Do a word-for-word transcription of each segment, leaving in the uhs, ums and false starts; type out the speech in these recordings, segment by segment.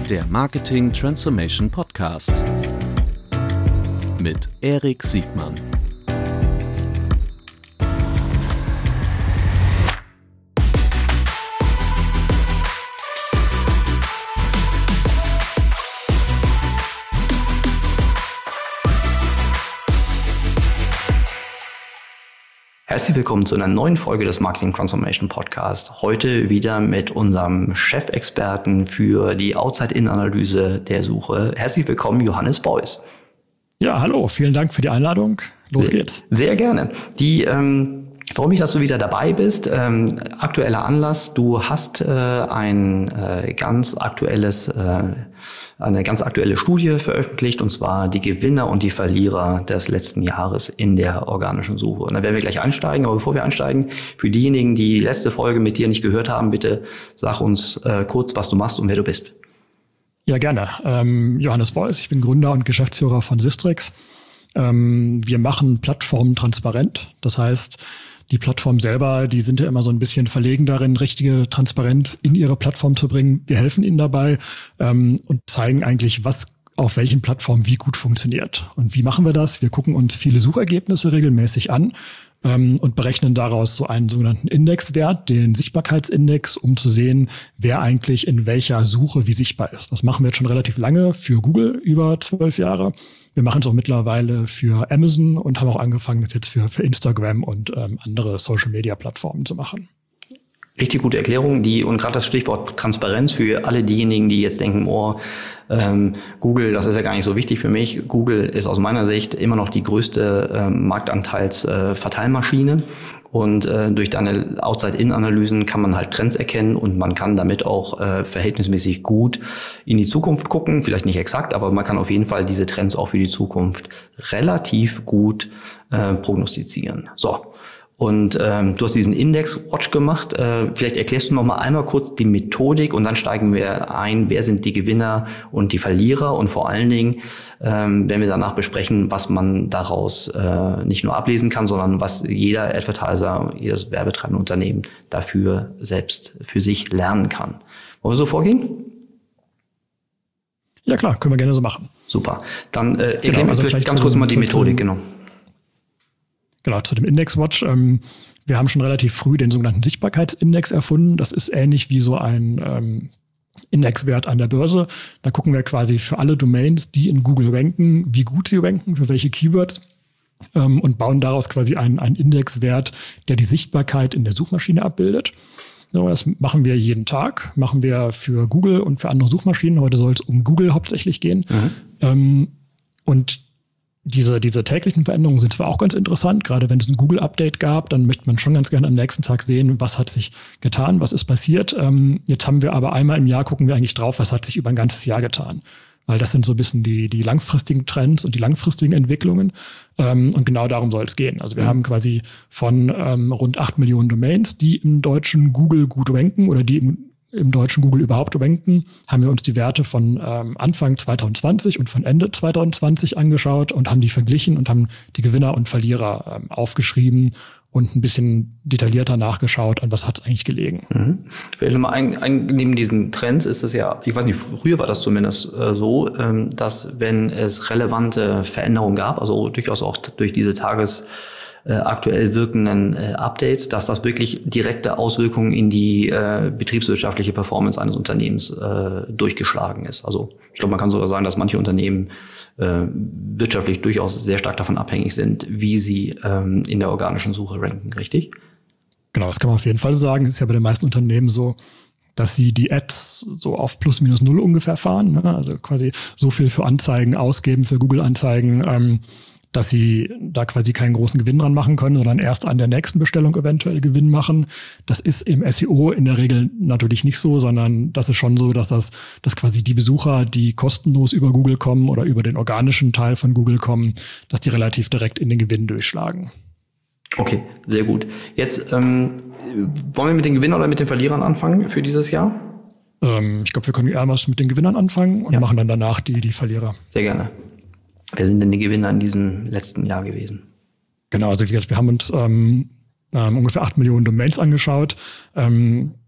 Der Marketing Transformation Podcast mit Erik Siegmann. Herzlich willkommen zu einer neuen Folge des Marketing Transformation Podcast. Heute wieder mit unserem Chefexperten für die Outside-In-Analyse der Suche. Herzlich willkommen, Johannes Beuys. Ja, hallo, vielen Dank für die Einladung. Los sehr, geht's. Sehr gerne. Die, ähm, ich freue mich, dass du wieder dabei bist. Ähm, aktueller Anlass, du hast äh, ein äh, ganz aktuelles äh, eine ganz aktuelle Studie veröffentlicht, und zwar die Gewinner und die Verlierer des letzten Jahres in der organischen Suche. Und da werden wir gleich einsteigen, aber bevor wir einsteigen, für diejenigen, die die letzte Folge mit dir nicht gehört haben, bitte sag uns äh, kurz, was du machst und wer du bist. Ja, gerne. Ähm, Johannes Beuys, ich bin Gründer und Geschäftsführer von Sistrix. Ähm, wir machen Plattformen transparent. Das heißt, die Plattform selber, die sind ja immer so ein bisschen verlegen darin, richtige Transparenz in ihre Plattform zu bringen. Wir helfen ihnen dabei ähm, und zeigen eigentlich, was auf welchen Plattformen wie gut funktioniert. Und wie machen wir das? Wir gucken uns viele Suchergebnisse regelmäßig an ähm, und berechnen daraus so einen sogenannten Indexwert, den Sichtbarkeitsindex, um zu sehen, wer eigentlich in welcher Suche wie sichtbar ist. Das machen wir jetzt schon relativ lange für Google, über zwölf Jahre. Wir machen es auch mittlerweile für Amazon und haben auch angefangen, das jetzt für, für Instagram und ähm, andere Social-Media-Plattformen zu machen. Richtig gute Erklärung, die und gerade das Stichwort Transparenz für alle diejenigen, die jetzt denken, oh, ähm, Google, das ist ja gar nicht so wichtig für mich. Google ist aus meiner Sicht immer noch die größte äh, Marktanteils-Verteilmaschine äh, und äh, durch deine Outside-In-Analysen kann man halt Trends erkennen und man kann damit auch äh, verhältnismäßig gut in die Zukunft gucken, vielleicht nicht exakt, aber man kann auf jeden Fall diese Trends auch für die Zukunft relativ gut äh, prognostizieren. So. Und ähm, du hast diesen Index-Watch gemacht. Äh, vielleicht erklärst du noch mal einmal kurz die Methodik und dann steigen wir ein, wer sind die Gewinner und die Verlierer und vor allen Dingen ähm, werden wir danach besprechen, was man daraus äh, nicht nur ablesen kann, sondern was jeder Advertiser, jedes werbetreibende Unternehmen dafür selbst für sich lernen kann. Wollen wir so vorgehen? Ja klar, können wir gerne so machen. Super. Dann äh, erklär genau, mir also vielleicht ganz kurz mal die Methodik, genau. Genau, zu dem Indexwatch. Ähm, wir haben schon relativ früh den sogenannten Sichtbarkeitsindex erfunden. Das ist ähnlich wie so ein ähm, Indexwert an der Börse. Da gucken wir quasi für alle Domains, die in Google ranken, wie gut sie ranken, für welche Keywords ähm, und bauen daraus quasi einen, einen Indexwert, der die Sichtbarkeit in der Suchmaschine abbildet. So, das machen wir jeden Tag, machen wir für Google und für andere Suchmaschinen. Heute soll es um Google hauptsächlich gehen. Mhm. Ähm, und Diese, diese täglichen Veränderungen sind zwar auch ganz interessant, gerade wenn es ein Google-Update gab, dann möchte man schon ganz gerne am nächsten Tag sehen, was hat sich getan, was ist passiert. Ähm, jetzt haben wir aber einmal im Jahr, gucken wir eigentlich drauf, was hat sich über ein ganzes Jahr getan. Weil das sind so ein bisschen die, die langfristigen Trends und die langfristigen Entwicklungen. Ähm, und genau darum soll es gehen. Also wir mhm. haben quasi von ähm, rund acht Millionen Domains, die im deutschen Google gut ranken oder die im im deutschen Google überhaupt ranken, haben wir uns die Werte von ähm, Anfang zwanzig zwanzig und von Ende zwanzig zwanzig angeschaut und haben die verglichen und haben die Gewinner und Verlierer ähm, aufgeschrieben und ein bisschen detaillierter nachgeschaut, an was hat es eigentlich gelegen. Mhm. Vielleicht nochmal ein, ein, neben diesen Trends ist es ja, ich weiß nicht, früher war das zumindest äh, so, ähm, dass wenn es relevante Veränderungen gab, also durchaus auch durch diese Tages Äh, aktuell wirkenden äh, Updates, dass das wirklich direkte Auswirkungen in die äh, betriebswirtschaftliche Performance eines Unternehmens äh, durchgeschlagen ist. Also ich glaube, man kann sogar sagen, dass manche Unternehmen äh, wirtschaftlich durchaus sehr stark davon abhängig sind, wie sie ähm, in der organischen Suche ranken, richtig? Genau, das kann man auf jeden Fall sagen. Es ist ja bei den meisten Unternehmen so, dass sie die Ads so auf plus minus null ungefähr fahren, ne? Also quasi so viel für Anzeigen ausgeben, für Google-Anzeigen, ähm, dass sie da quasi keinen großen Gewinn dran machen können, sondern erst an der nächsten Bestellung eventuell Gewinn machen. Das ist im S E O in der Regel natürlich nicht so, sondern das ist schon so, dass das, dass quasi die Besucher, die kostenlos über Google kommen oder über den organischen Teil von Google kommen, dass die relativ direkt in den Gewinn durchschlagen. Okay, sehr gut. Jetzt ähm, wollen wir mit den Gewinnern oder mit den Verlierern anfangen für dieses Jahr? Ähm, ich glaube, wir können erst mit den Gewinnern anfangen und ja. machen dann danach die, die Verlierer. Sehr gerne. Wer sind denn die Gewinner in diesem letzten Jahr gewesen? Genau, also wie gesagt, wir haben uns ähm, ähm, ungefähr acht Millionen Domains angeschaut. Ähm,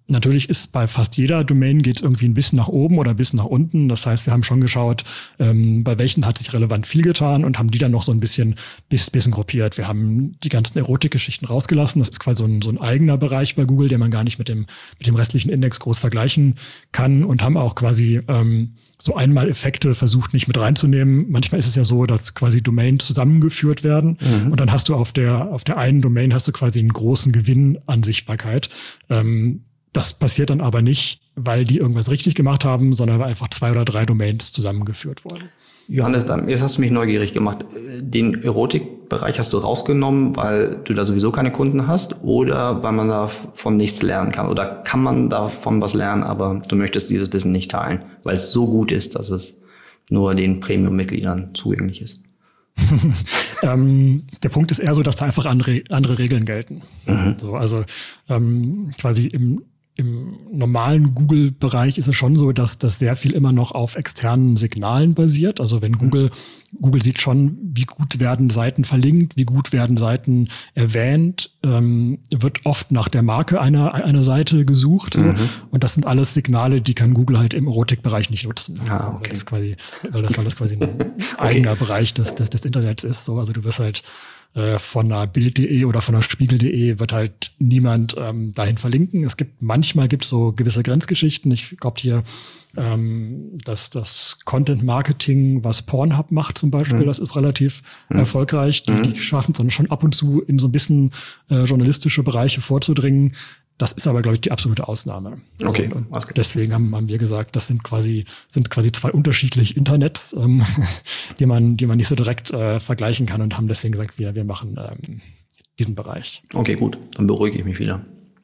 Natürlich ist bei fast jeder Domain geht es irgendwie ein bisschen nach oben oder ein bisschen nach unten. Das heißt, wir haben schon geschaut, ähm, bei welchen hat sich relevant viel getan und haben die dann noch so ein bisschen, bisschen, bisschen gruppiert. Wir haben die ganzen Erotikgeschichten rausgelassen. Das ist quasi so ein, so ein eigener Bereich bei Google, den man gar nicht mit dem, mit dem restlichen Index groß vergleichen kann, und haben auch quasi ähm, so Einmaleffekte versucht, nicht mit reinzunehmen. Manchmal ist es ja so, dass quasi Domains zusammengeführt werden, mhm. und dann hast du auf der, auf der einen Domain hast du quasi einen großen Gewinn an Sichtbarkeit. Ähm, Das passiert dann aber nicht, weil die irgendwas richtig gemacht haben, sondern weil einfach zwei oder drei Domains zusammengeführt wurden. Johannes, jetzt hast du mich neugierig gemacht. Den Erotikbereich hast du rausgenommen, weil du da sowieso keine Kunden hast, oder weil man davon nichts lernen kann? Oder kann man davon was lernen, aber du möchtest dieses Wissen nicht teilen, weil es so gut ist, dass es nur den Premium-Mitgliedern zugänglich ist? ähm, der Punkt ist eher so, dass da einfach andere, andere Regeln gelten. Mhm. So, also ähm, quasi im Im normalen Google-Bereich ist es schon so, dass das sehr viel immer noch auf externen Signalen basiert. Also wenn Google, Google sieht schon, wie gut werden Seiten verlinkt, wie gut werden Seiten erwähnt, ähm, wird oft nach der Marke einer, einer Seite gesucht. Mhm. Und das sind alles Signale, die kann Google halt im Erotikbereich nicht nutzen. Ah, okay. Weil das quasi, weil das, weil das quasi ein okay. eigener Bereich des, des, des Internets ist. So, also du wirst halt von einer Bild punkt de oder von einer Spiegel punkt de wird halt niemand ähm, dahin verlinken. Es gibt, manchmal gibt es so gewisse Grenzgeschichten. Ich glaube hier, ähm, dass das Content Marketing, was Pornhub macht zum Beispiel, mhm. das ist relativ mhm. erfolgreich. Die, die schaffen es dann schon ab und zu in so ein bisschen äh, journalistische Bereiche vorzudringen. Das ist aber, glaube ich, die absolute Ausnahme. Okay. Und deswegen haben, haben wir gesagt, das sind quasi, sind quasi zwei unterschiedliche Internets, ähm, die man, die man nicht so direkt äh, vergleichen kann, und haben deswegen gesagt, wir, wir machen ähm, diesen Bereich. Okay, gut. Dann beruhige ich mich wieder.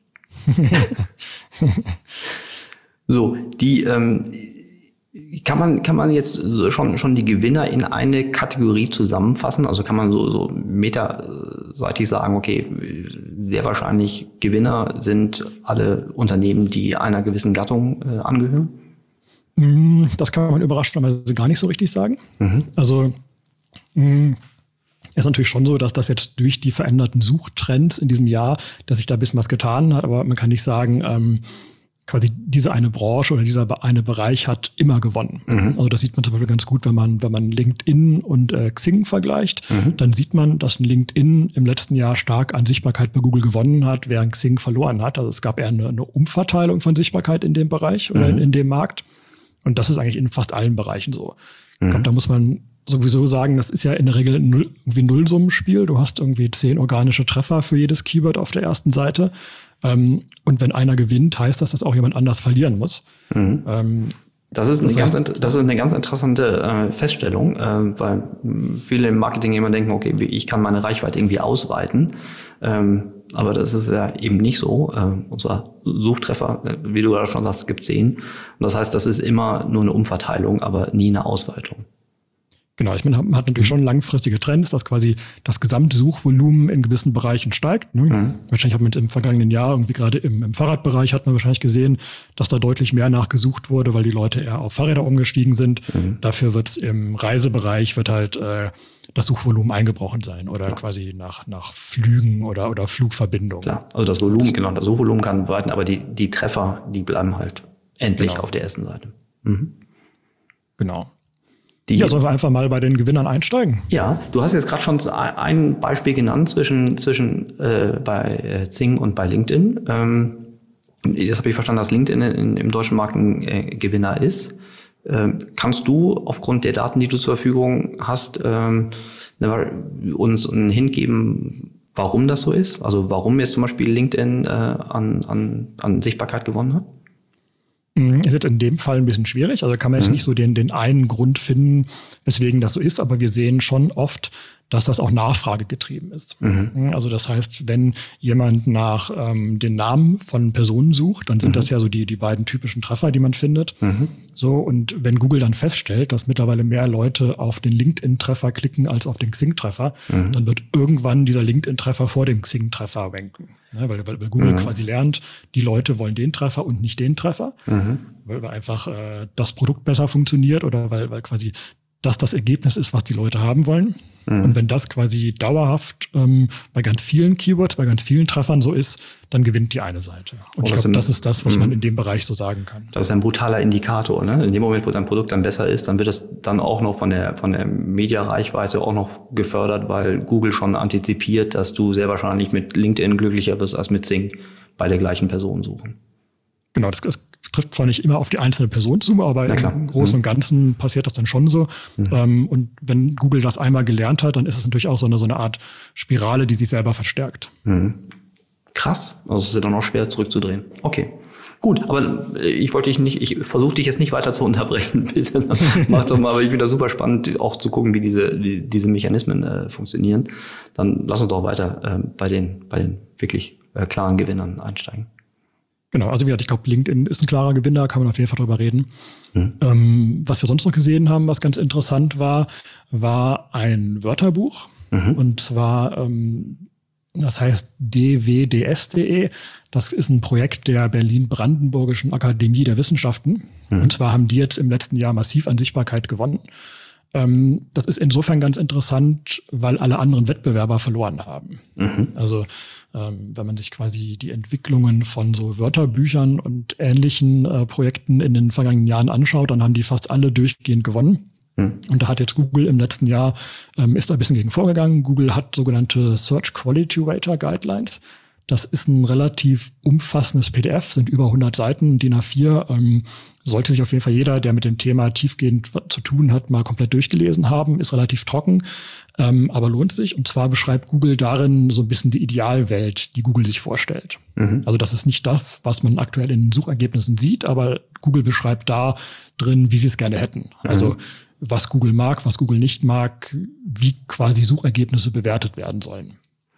So, die, ähm, Kann man, kann man jetzt schon, schon die Gewinner in eine Kategorie zusammenfassen? Also kann man so, so metaseitig sagen, okay, sehr wahrscheinlich Gewinner sind alle Unternehmen, die einer gewissen Gattung äh, angehören? Das kann man überraschenderweise gar nicht so richtig sagen. Mhm. Also, mh, ist natürlich schon so, dass das jetzt durch die veränderten Suchtrends in diesem Jahr, dass sich da ein bisschen was getan hat, aber man kann nicht sagen, ähm, quasi diese eine Branche oder dieser eine Bereich hat immer gewonnen. Mhm. Also das sieht man zum Beispiel ganz gut, wenn man wenn man LinkedIn und äh, Xing vergleicht. Mhm. Dann sieht man, dass LinkedIn im letzten Jahr stark an Sichtbarkeit bei Google gewonnen hat, während Xing verloren hat. Also es gab eher eine, eine Umverteilung von Sichtbarkeit in dem Bereich oder mhm. in, in dem Markt. Und das ist eigentlich in fast allen Bereichen so. Mhm. Ich glaube, da muss man sowieso sagen, das ist ja in der Regel ein Null, irgendwie ein Nullsummenspiel. Du hast irgendwie zehn organische Treffer für jedes Keyword auf der ersten Seite. Ähm, und wenn einer gewinnt, heißt das, dass auch jemand anders verlieren muss. Mhm. Ähm, das ist eine, das ganz, das ist eine ganz interessante äh, Feststellung, äh, weil viele im Marketing immer denken, okay, ich kann meine Reichweite irgendwie ausweiten. Ähm, aber das ist ja eben nicht so. Ähm, und zwar Suchtreffer, wie du gerade schon sagst, gibt zehn. Und das heißt, das ist immer nur eine Umverteilung, aber nie eine Ausweitung. Genau, ich meine, man hat natürlich schon langfristige Trends, dass quasi das gesamte Suchvolumen in gewissen Bereichen steigt. Ne? Mhm. Wahrscheinlich hat man im vergangenen Jahr irgendwie gerade im, im Fahrradbereich hat man wahrscheinlich gesehen, dass da deutlich mehr nachgesucht wurde, weil die Leute eher auf Fahrräder umgestiegen sind. Mhm. Dafür wird es im Reisebereich wird halt äh, das Suchvolumen eingebrochen sein oder ja. quasi nach nach Flügen oder oder Flugverbindungen. Klar, also das Volumen, genau, das Suchvolumen kann weiten, aber die die Treffer, die bleiben halt endlich genau. auf der ersten Seite. Mhm. Genau. Die, ja, sollen wir einfach mal bei den Gewinnern einsteigen? Ja, du hast jetzt gerade schon ein Beispiel genannt zwischen zwischen äh, bei äh, Xing und bei LinkedIn. Ähm, jetzt habe ich verstanden, dass LinkedIn in, im deutschen Markt ein äh, Gewinner ist. Ähm, kannst du aufgrund der Daten, die du zur Verfügung hast, ähm, uns einen Hint geben, warum das so ist? Also warum jetzt zum Beispiel LinkedIn äh, an, an, an Sichtbarkeit gewonnen hat? Ist jetzt in dem Fall ein bisschen schwierig. Also kann man jetzt mhm. nicht so den, den einen Grund finden, weswegen das so ist. Aber wir sehen schon oft, dass das auch Nachfrage getrieben ist. Mhm. Also das heißt, wenn jemand nach ähm, den Namen von Personen sucht, dann sind mhm. das ja so die, die beiden typischen Treffer, die man findet. Mhm. So, und wenn Google dann feststellt, dass mittlerweile mehr Leute auf den LinkedIn-Treffer klicken als auf den Xing-Treffer, mhm. dann wird irgendwann dieser LinkedIn-Treffer vor dem Xing-Treffer ranken. Ja, weil, weil, weil Google mhm. quasi lernt, die Leute wollen den Treffer und nicht den Treffer, mhm. weil, weil einfach äh, das Produkt besser funktioniert oder weil, weil quasi das das Ergebnis ist, was die Leute haben wollen. Mhm. Und wenn das quasi dauerhaft ähm, bei ganz vielen Keywords, bei ganz vielen Treffern so ist, dann gewinnt die eine Seite. Und oh, ich glaube, das ist das, was mh. man in dem Bereich so sagen kann. Das ist ein brutaler Indikator. Ne? In dem Moment, wo dein Produkt dann besser ist, dann wird es dann auch noch von der von der Media-Reichweite auch noch gefördert, weil Google schon antizipiert, dass du sehr wahrscheinlich mit LinkedIn glücklicher wirst als mit Xing bei der gleichen Person suchen. Genau, das, das trifft zwar nicht immer auf die einzelne Person zu, aber im Großen und Ganzen passiert das dann schon so. Mhm. Ähm, und wenn Google das einmal gelernt hat, dann ist es natürlich auch so eine, so eine Art Spirale, die sich selber verstärkt. Mhm. Krass, also es ist dann auch schwer zurückzudrehen. Okay, gut, aber ich wollte dich nicht, ich versuche dich jetzt nicht weiter zu unterbrechen. Bitte mach doch mal, aber ich finde das super spannend, auch zu gucken, wie diese, wie diese Mechanismen äh, funktionieren. Dann lass uns doch weiter äh, bei den, bei den wirklich äh, klaren Gewinnern einsteigen. Genau, also wie gesagt, ich glaube, LinkedIn ist ein klarer Gewinner, kann man auf jeden Fall drüber reden. Mhm. Ähm, was wir sonst noch gesehen haben, was ganz interessant war, war ein Wörterbuch. Mhm. Und zwar, ähm, das heißt d w d s punkt d e. Das ist ein Projekt der Berlin-Brandenburgischen Akademie der Wissenschaften. Mhm. Und zwar haben die jetzt im letzten Jahr massiv an Sichtbarkeit gewonnen. Ähm, das ist insofern ganz interessant, weil alle anderen Wettbewerber verloren haben. Mhm. Also ähm, wenn man sich quasi die Entwicklungen von so Wörterbüchern und ähnlichen äh, Projekten in den vergangenen Jahren anschaut, dann haben die fast alle durchgehend gewonnen. Mhm. Und da hat jetzt Google im letzten Jahr, ähm, ist da ein bisschen gegen vorgegangen. Google hat sogenannte Search Quality Rater Guidelines. Das ist ein relativ umfassendes P D F, sind über hundert Seiten, D I N A vier. Ähm, sollte sich auf jeden Fall jeder, der mit dem Thema tiefgehend zu tun hat, mal komplett durchgelesen haben. Ist relativ trocken, ähm, aber lohnt sich. Und zwar beschreibt Google darin so ein bisschen die Idealwelt, die Google sich vorstellt. Mhm. Also das ist nicht das, was man aktuell in den Suchergebnissen sieht, aber Google beschreibt da drin, wie sie es gerne hätten. Mhm. Also was Google mag, was Google nicht mag, wie quasi Suchergebnisse bewertet werden sollen.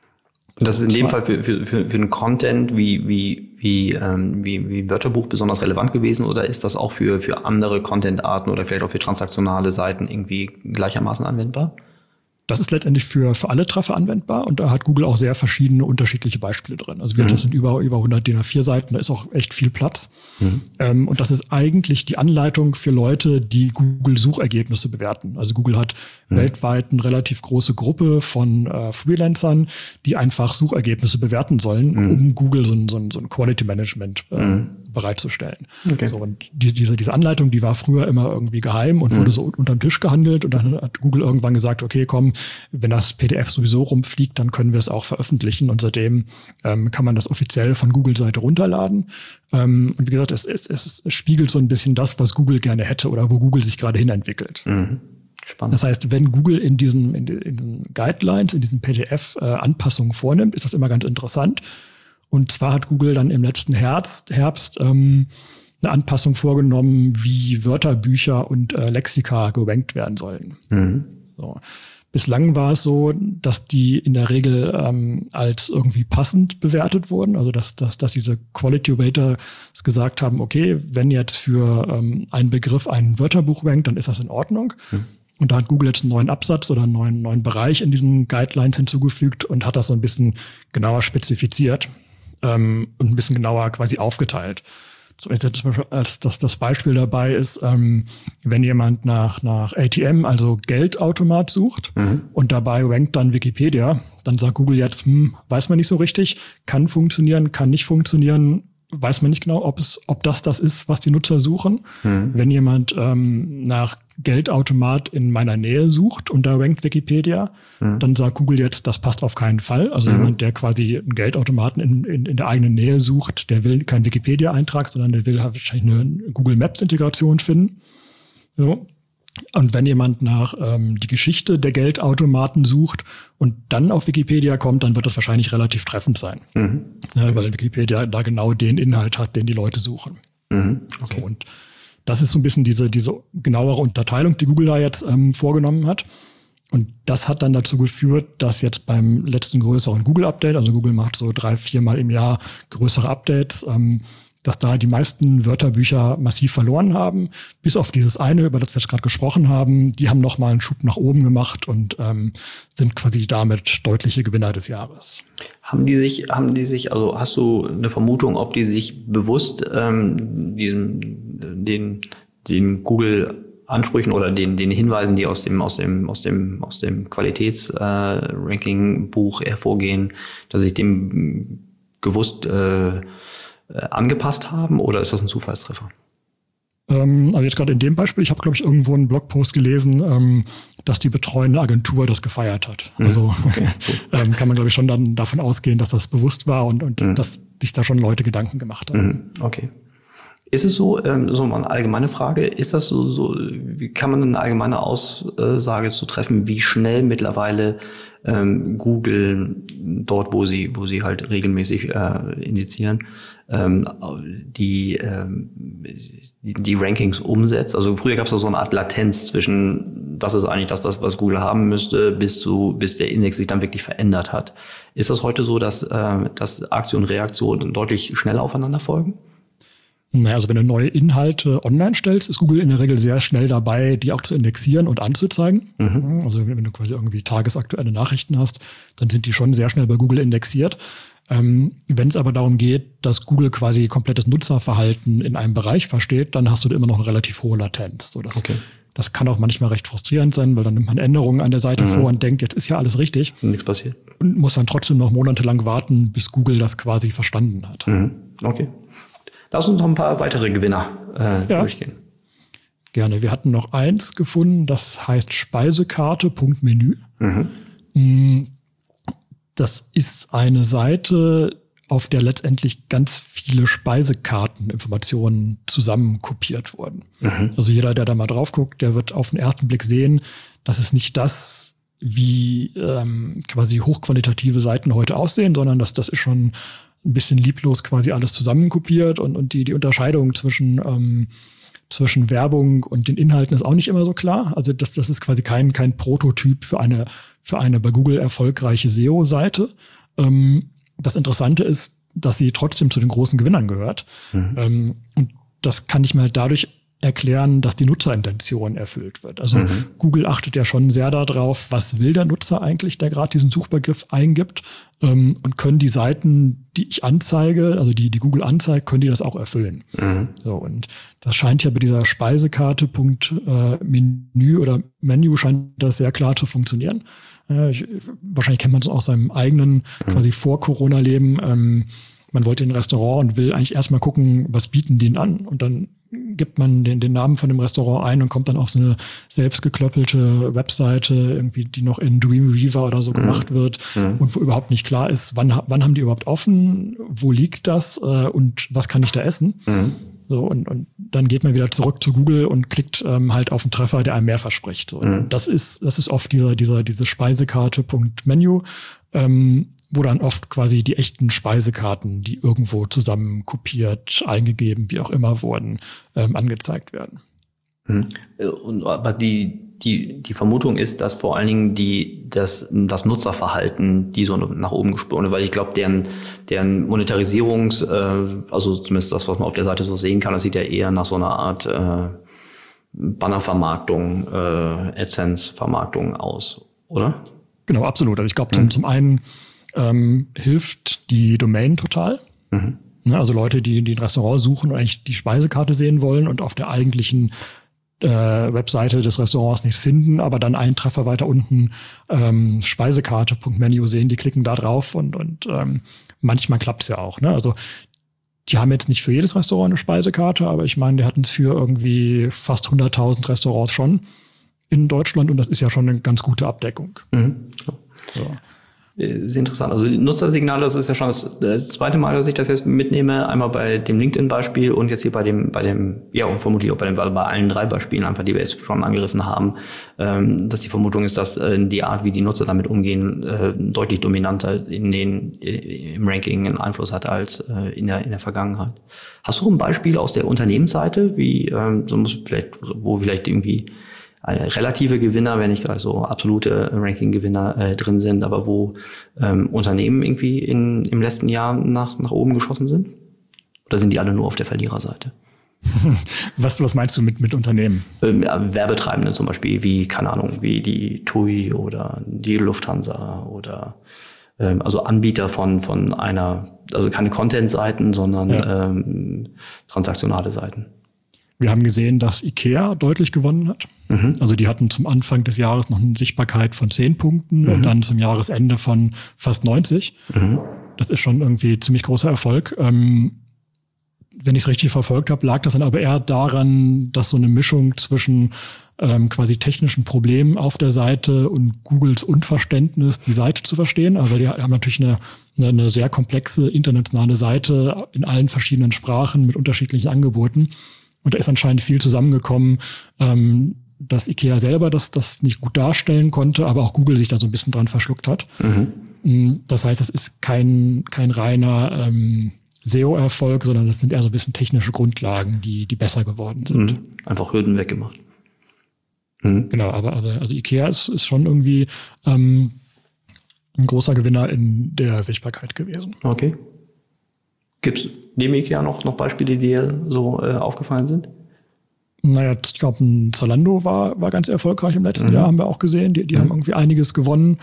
Und das ist in dem Fall für, für, für, für den Content wie, wie, wie, ähm, wie, wie Wörterbuch besonders relevant gewesen, oder ist das auch für, für andere Content-Arten oder vielleicht auch für transaktionale Seiten irgendwie gleichermaßen anwendbar? Das ist letztendlich für, für alle Treffer anwendbar, und da hat Google auch sehr verschiedene unterschiedliche Beispiele drin. Also wir mhm. das sind über, über hundert D I N A vier Seiten, da ist auch echt viel Platz. Mhm. Ähm, und das ist eigentlich die Anleitung für Leute, die Google-Suchergebnisse bewerten. Also Google hat mhm. weltweit eine relativ große Gruppe von äh, Freelancern, die einfach Suchergebnisse bewerten sollen, mhm. um Google so ein, so ein, so ein Quality-Management äh, mhm. bereitzustellen. Okay. So, und die, diese, diese Anleitung, die war früher immer irgendwie geheim und mhm. wurde so unterm Tisch gehandelt, und dann hat Google irgendwann gesagt, okay, komm, wenn das P D F sowieso rumfliegt, dann können wir es auch veröffentlichen, und seitdem ähm, kann man das offiziell von Google-Seite runterladen. Ähm, und wie gesagt, es, es, es, es spiegelt so ein bisschen das, was Google gerne hätte oder wo Google sich gerade hinentwickelt. Mhm. Spannend. Das heißt, wenn Google in diesen, in, in diesen Guidelines, in diesen P D F äh, Anpassungen vornimmt, ist das immer ganz interessant. Und zwar hat Google dann im letzten Herbst, Herbst ähm, eine Anpassung vorgenommen, wie Wörterbücher und äh, Lexika gerankt werden sollen. Mhm. So. Bislang war es so, dass die in der Regel ähm, als irgendwie passend bewertet wurden. Also dass, dass, dass diese Quality Rater gesagt haben, okay, wenn jetzt für ähm, einen Begriff ein Wörterbuch rankt, dann ist das in Ordnung. Mhm. Und da hat Google jetzt einen neuen Absatz oder einen neuen, neuen Bereich in diesen Guidelines hinzugefügt und hat das so ein bisschen genauer spezifiziert ähm, und ein bisschen genauer quasi aufgeteilt. Als das, das Beispiel dabei ist, ähm, wenn jemand nach, nach A T M, also Geldautomat sucht, mhm. und dabei rankt dann Wikipedia, dann sagt Google jetzt, hm, weiß man nicht so richtig, kann funktionieren, kann nicht funktionieren, weiß man nicht genau, ob es, ob das das ist, was die Nutzer suchen. Mhm. Wenn jemand ähm, nach Geldautomat in meiner Nähe sucht und da rankt Wikipedia, mhm. dann sagt Google jetzt, das passt auf keinen Fall. Also mhm. jemand, der quasi einen Geldautomaten in, in, in der eigenen Nähe sucht, der will keinen Wikipedia-Eintrag, sondern der will halt wahrscheinlich eine Google Maps-Integration finden. So. Und wenn jemand nach ähm, die Geschichte der Geldautomaten sucht und dann auf Wikipedia kommt, dann wird das wahrscheinlich relativ treffend sein. Mhm. Ja, weil Wikipedia da genau den Inhalt hat, den die Leute suchen. Mhm. Okay. So, und das ist so ein bisschen diese, diese genauere Unterteilung, die Google da jetzt ähm, vorgenommen hat. Und das hat dann dazu geführt, dass jetzt beim letzten größeren Google-Update, also Google macht so drei, viermal im Jahr größere Updates, ähm, dass da die meisten Wörterbücher massiv verloren haben, bis auf dieses eine, über das wir jetzt gerade gesprochen haben. Die haben nochmal einen Schub nach oben gemacht und ähm, sind quasi damit deutliche Gewinner des Jahres. Haben die sich, haben die sich, also hast du eine Vermutung, ob die sich bewusst ähm, diesen, den, den Google Ansprüchen oder den, den Hinweisen, die aus dem, aus dem, aus dem, aus dem Qualitätsranking-Buch äh, hervorgehen, dass sich dem gewusst äh, angepasst haben, oder ist das ein Zufallstreffer? Ähm, also jetzt gerade in dem Beispiel, ich habe, glaube ich, irgendwo einen Blogpost gelesen, ähm, dass die betreuende Agentur das gefeiert hat. Mhm. Also okay, ähm, kann man, glaube ich, schon dann davon ausgehen, dass das bewusst war und, und mhm. dass sich da schon Leute Gedanken gemacht haben. Mhm. Okay. Ist es so, ähm, so mal eine allgemeine Frage, ist das so, so, wie kann man eine allgemeine Aussage zu treffen, wie schnell mittlerweile ähm, Google dort, wo sie, wo sie halt regelmäßig äh, indizieren, ähm, die, ähm, die, die Rankings umsetzt? Also früher gab es da so eine Art Latenz zwischen, das ist eigentlich das, was, was Google haben müsste, bis zu, bis der Index sich dann wirklich verändert hat. Ist das heute so, dass, äh, dass Aktion und Reaktion deutlich schneller aufeinander folgen? Naja, also wenn du neue Inhalte online stellst, ist Google in der Regel sehr schnell dabei, die auch zu indexieren und anzuzeigen. Mhm. Also wenn du quasi irgendwie tagesaktuelle Nachrichten hast, dann sind die schon sehr schnell bei Google indexiert. Ähm, wenn es aber darum geht, dass Google quasi komplettes Nutzerverhalten in einem Bereich versteht, dann hast du immer noch eine relativ hohe Latenz. So, das, okay. das kann auch manchmal recht frustrierend sein, weil dann nimmt man Änderungen an der Seite mhm. vor und denkt, jetzt ist ja alles richtig. Und nichts passiert. Und muss dann trotzdem noch monatelang warten, bis Google das quasi verstanden hat. Mhm. Okay. Lass uns noch ein paar weitere Gewinner äh, ja. durchgehen. Gerne. Wir hatten noch eins gefunden, das heißt Speisekarte.menü. Mhm. Das ist eine Seite, auf der letztendlich ganz viele Speisekarteninformationen zusammenkopiert wurden. Mhm. Also jeder, der da mal drauf guckt, der wird auf den ersten Blick sehen, dass es nicht das, wie ähm, quasi hochqualitative Seiten heute aussehen, sondern dass das ist schon ein bisschen lieblos quasi alles zusammenkopiert und, und die, die Unterscheidung zwischen, ähm, zwischen Werbung und den Inhalten ist auch nicht immer so klar. Also das, das ist quasi kein, kein Prototyp für eine, für eine bei Google erfolgreiche S E O-Seite. Ähm, das Interessante ist, dass sie trotzdem zu den großen Gewinnern gehört. Mhm. Ähm, und das kann ich mir halt dadurch erklären, dass die Nutzerintention erfüllt wird. Also mhm. Google achtet ja schon sehr darauf, was will der Nutzer eigentlich, der gerade diesen Suchbegriff eingibt, ähm, und können die Seiten, die ich anzeige, also die, die Google anzeigt, können die das auch erfüllen. Mhm. So, und das scheint ja bei dieser Speisekarte.menü oder Menü scheint das sehr klar zu funktionieren. Äh, ich, wahrscheinlich kennt man es aus seinem eigenen, mhm. quasi Vor-Corona-Leben. Ähm, man wollte in ein Restaurant und will eigentlich erstmal gucken, was bieten die denn an? Und dann gibt man den, den Namen von dem Restaurant ein und kommt dann auf so eine selbstgeklöppelte Webseite, irgendwie, die noch in Dreamweaver oder so mhm. gemacht wird mhm. und wo überhaupt nicht klar ist, wann, wann haben die überhaupt offen, wo liegt das äh, und was kann ich da essen? Mhm. So, und, und dann geht man wieder zurück zu Google und klickt ähm, halt auf einen Treffer, der einem mehr verspricht. So, mhm. das ist, das ist oft dieser, dieser, diese Speisekarte.menü, ähm, wo dann oft quasi die echten Speisekarten, die irgendwo zusammen kopiert, eingegeben, wie auch immer wurden, ähm, angezeigt werden. Mhm. Und, aber die, die, die Vermutung ist, dass vor allen Dingen die, das, das Nutzerverhalten, die so nach oben gesprungen, weil ich glaube, deren, deren Monetarisierungs, äh, also zumindest das, was man auf der Seite so sehen kann, das sieht ja eher nach so einer Art äh, Bannervermarktung, äh, AdSense-Vermarktung aus, oder? Genau, absolut. Also ich glaube, zum, mhm. zum einen ähm, hilft die Domain total. Mhm. Ne, also Leute, die, die ein Restaurant suchen und eigentlich die Speisekarte sehen wollen und auf der eigentlichen äh, Webseite des Restaurants nichts finden, aber dann einen Treffer weiter unten ähm, Speisekarte.menü sehen, die klicken da drauf und, und ähm, manchmal klappt's ja auch. Ne? Also die haben jetzt nicht für jedes Restaurant eine Speisekarte, aber ich meine, die hatten es für irgendwie fast hunderttausend Restaurants schon in Deutschland und das ist ja schon eine ganz gute Abdeckung. Mhm. So. Sehr interessant. Also die Nutzersignale, das ist ja schon das, das zweite Mal, dass ich das jetzt mitnehme. Einmal bei dem LinkedIn-Beispiel und jetzt hier bei dem, bei dem, ja, und vermutlich auch bei dem, bei allen drei Beispielen einfach, die wir jetzt schon angerissen haben, ähm, dass die Vermutung ist, dass äh, die Art, wie die Nutzer damit umgehen, äh, deutlich dominanter in den, äh, im Ranking einen Einfluss hat als äh, in der, in der Vergangenheit. Hast du ein Beispiel aus der Unternehmensseite, wie, ähm, so muss vielleicht, wo vielleicht irgendwie relative Gewinner, wenn nicht gerade so absolute Ranking-Gewinner äh, drin sind, aber wo ähm, Unternehmen irgendwie in, im letzten Jahr nach, nach oben geschossen sind? Oder sind die alle nur auf der Verliererseite? Was, was meinst du mit, mit Unternehmen? Ähm, ja, Werbetreibende zum Beispiel, wie, keine Ahnung, wie die T U I oder die Lufthansa oder ähm, also Anbieter von, von einer, also keine Content-Seiten, sondern ja. ähm, transaktionale Seiten. Wir haben gesehen, dass IKEA deutlich gewonnen hat. Mhm. Also die hatten zum Anfang des Jahres noch eine Sichtbarkeit von zehn Punkten mhm. und dann zum Jahresende von fast neunzig. Mhm. Das ist schon irgendwie ziemlich großer Erfolg. Ähm, wenn ich es richtig verfolgt habe, lag das dann aber eher daran, dass so eine Mischung zwischen ähm, quasi technischen Problemen auf der Seite und Googles Unverständnis, die Seite zu verstehen. Also die haben natürlich eine, eine, eine sehr komplexe internationale Seite in allen verschiedenen Sprachen mit unterschiedlichen Angeboten. Und da ist anscheinend viel zusammengekommen, ähm, dass IKEA selber das, das nicht gut darstellen konnte, aber auch Google sich da so ein bisschen dran verschluckt hat. Mhm. Das heißt, das ist kein, kein reiner ähm, S E O-Erfolg, sondern das sind eher so ein bisschen technische Grundlagen, die, die besser geworden sind. Mhm. Einfach Hürden weggemacht. Mhm. Genau, aber, aber also IKEA ist, ist schon irgendwie ähm, ein großer Gewinner in der Sichtbarkeit gewesen. Okay. Gibt es neben IKEA noch, noch Beispiele, die dir so äh, aufgefallen sind? Naja, ich glaube, ein Zalando war, war ganz erfolgreich im letzten mhm. Jahr, haben wir auch gesehen. Die, die mhm. haben irgendwie einiges gewonnen.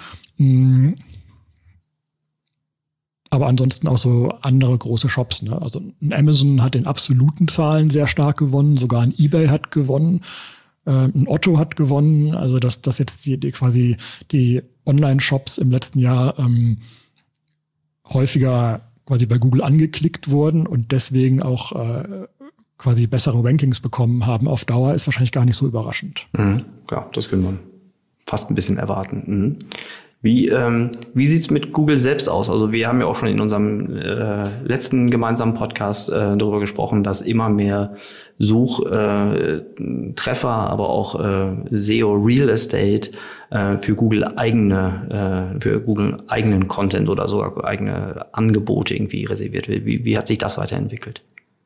Aber ansonsten auch so andere große Shops. Ne? Also ein Amazon hat in absoluten Zahlen sehr stark gewonnen. Sogar ein eBay hat gewonnen. Ein Otto hat gewonnen. Also dass, dass jetzt die, die quasi die Online-Shops im letzten Jahr ähm, häufiger quasi bei Google angeklickt wurden und deswegen auch äh, quasi bessere Rankings bekommen haben auf Dauer, ist wahrscheinlich gar nicht so überraschend. Mhm. Ja, das können wir fast ein bisschen erwarten. Mhm. Wie, ähm, wie sieht's mit Google selbst aus? Also wir haben ja auch schon in unserem äh, letzten gemeinsamen Podcast äh, darüber gesprochen, dass immer mehr Suchtreffer, äh, aber auch äh, S E O Real Estate äh, für Google eigene, äh, für Google eigenen Content oder sogar eigene Angebote irgendwie reserviert wird. Wie, wie hat sich das weiterentwickelt?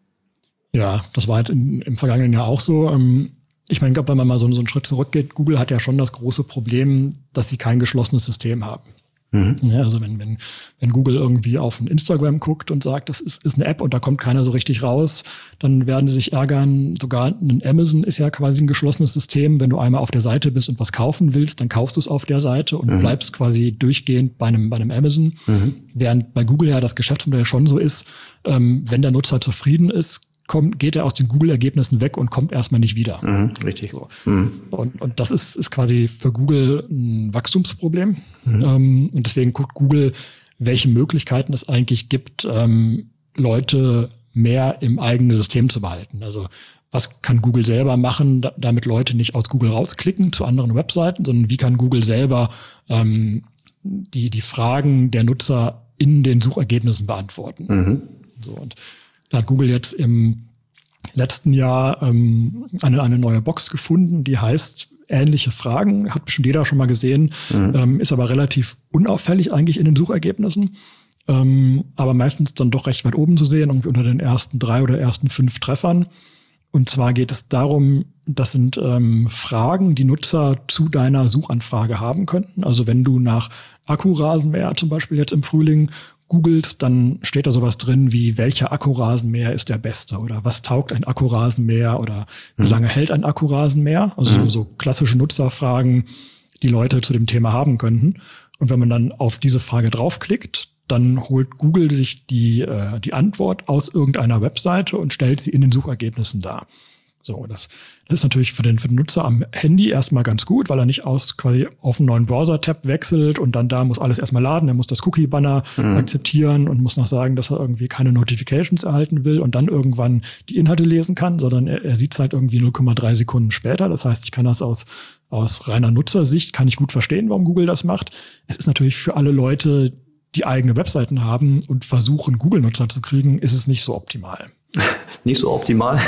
Ja, das war jetzt in, im vergangenen Jahr auch so. Ähm, Ich meine, ich glaube, wenn man mal so, so einen Schritt zurückgeht, Google hat ja schon das große Problem, dass sie kein geschlossenes System haben. Mhm. Ja, also wenn, wenn, wenn Google irgendwie auf ein Instagram guckt und sagt, das ist, ist eine App und da kommt keiner so richtig raus, dann werden sie sich ärgern. Sogar ein Amazon ist ja quasi ein geschlossenes System. Wenn du einmal auf der Seite bist und was kaufen willst, dann kaufst du es auf der Seite und mhm. bleibst quasi durchgehend bei einem, bei einem Amazon. Mhm. Während bei Google ja das Geschäftsmodell schon so ist, ähm, wenn der Nutzer zufrieden ist, kommt, geht er aus den Google-Ergebnissen weg und kommt erstmal nicht wieder. Mhm, richtig. So. Mhm. Und, und das ist, ist quasi für Google ein Wachstumsproblem. Mhm. Ähm, und deswegen guckt Google, welche Möglichkeiten es eigentlich gibt, ähm, Leute mehr im eigenen System zu behalten. Also was kann Google selber machen, da, damit Leute nicht aus Google rausklicken zu anderen Webseiten, sondern wie kann Google selber ähm, die, die Fragen der Nutzer in den Suchergebnissen beantworten. Mhm. So, und da hat Google jetzt im letzten Jahr ähm, eine, eine neue Box gefunden, die heißt ähnliche Fragen, hat bestimmt jeder schon mal gesehen, mhm. ähm, ist aber relativ unauffällig eigentlich in den Suchergebnissen, ähm, aber meistens dann doch recht weit oben zu sehen, irgendwie unter den ersten drei oder ersten fünf Treffern. Und zwar geht es darum, das sind ähm, Fragen, die Nutzer zu deiner Suchanfrage haben könnten. Also wenn du nach Akkurasenmäher zum Beispiel jetzt im Frühling googelt, dann steht da sowas drin wie, welcher Akkurasenmäher ist der beste oder was taugt ein Akkurasenmäher oder wie mhm. lange hält ein Akkurasenmäher? Also mhm. so klassische Nutzerfragen, die Leute zu dem Thema haben könnten. Und wenn man dann auf diese Frage draufklickt, dann holt Google sich die, äh, die Antwort aus irgendeiner Webseite und stellt sie in den Suchergebnissen dar. So, das, das ist natürlich für den, für den Nutzer am Handy erstmal ganz gut, weil er nicht aus quasi auf einen neuen Browser-Tab wechselt und dann da muss alles erstmal laden. Er muss das Cookie-Banner mhm. akzeptieren und muss noch sagen, dass er irgendwie keine Notifications erhalten will und dann irgendwann die Inhalte lesen kann, sondern er, er sieht es halt irgendwie null Komma drei Sekunden später. Das heißt, ich kann das aus, aus reiner Nutzersicht, kann ich gut verstehen, warum Google das macht. Es ist natürlich für alle Leute, die eigene Webseiten haben und versuchen, Google-Nutzer zu kriegen, ist es nicht so optimal. Nicht so optimal.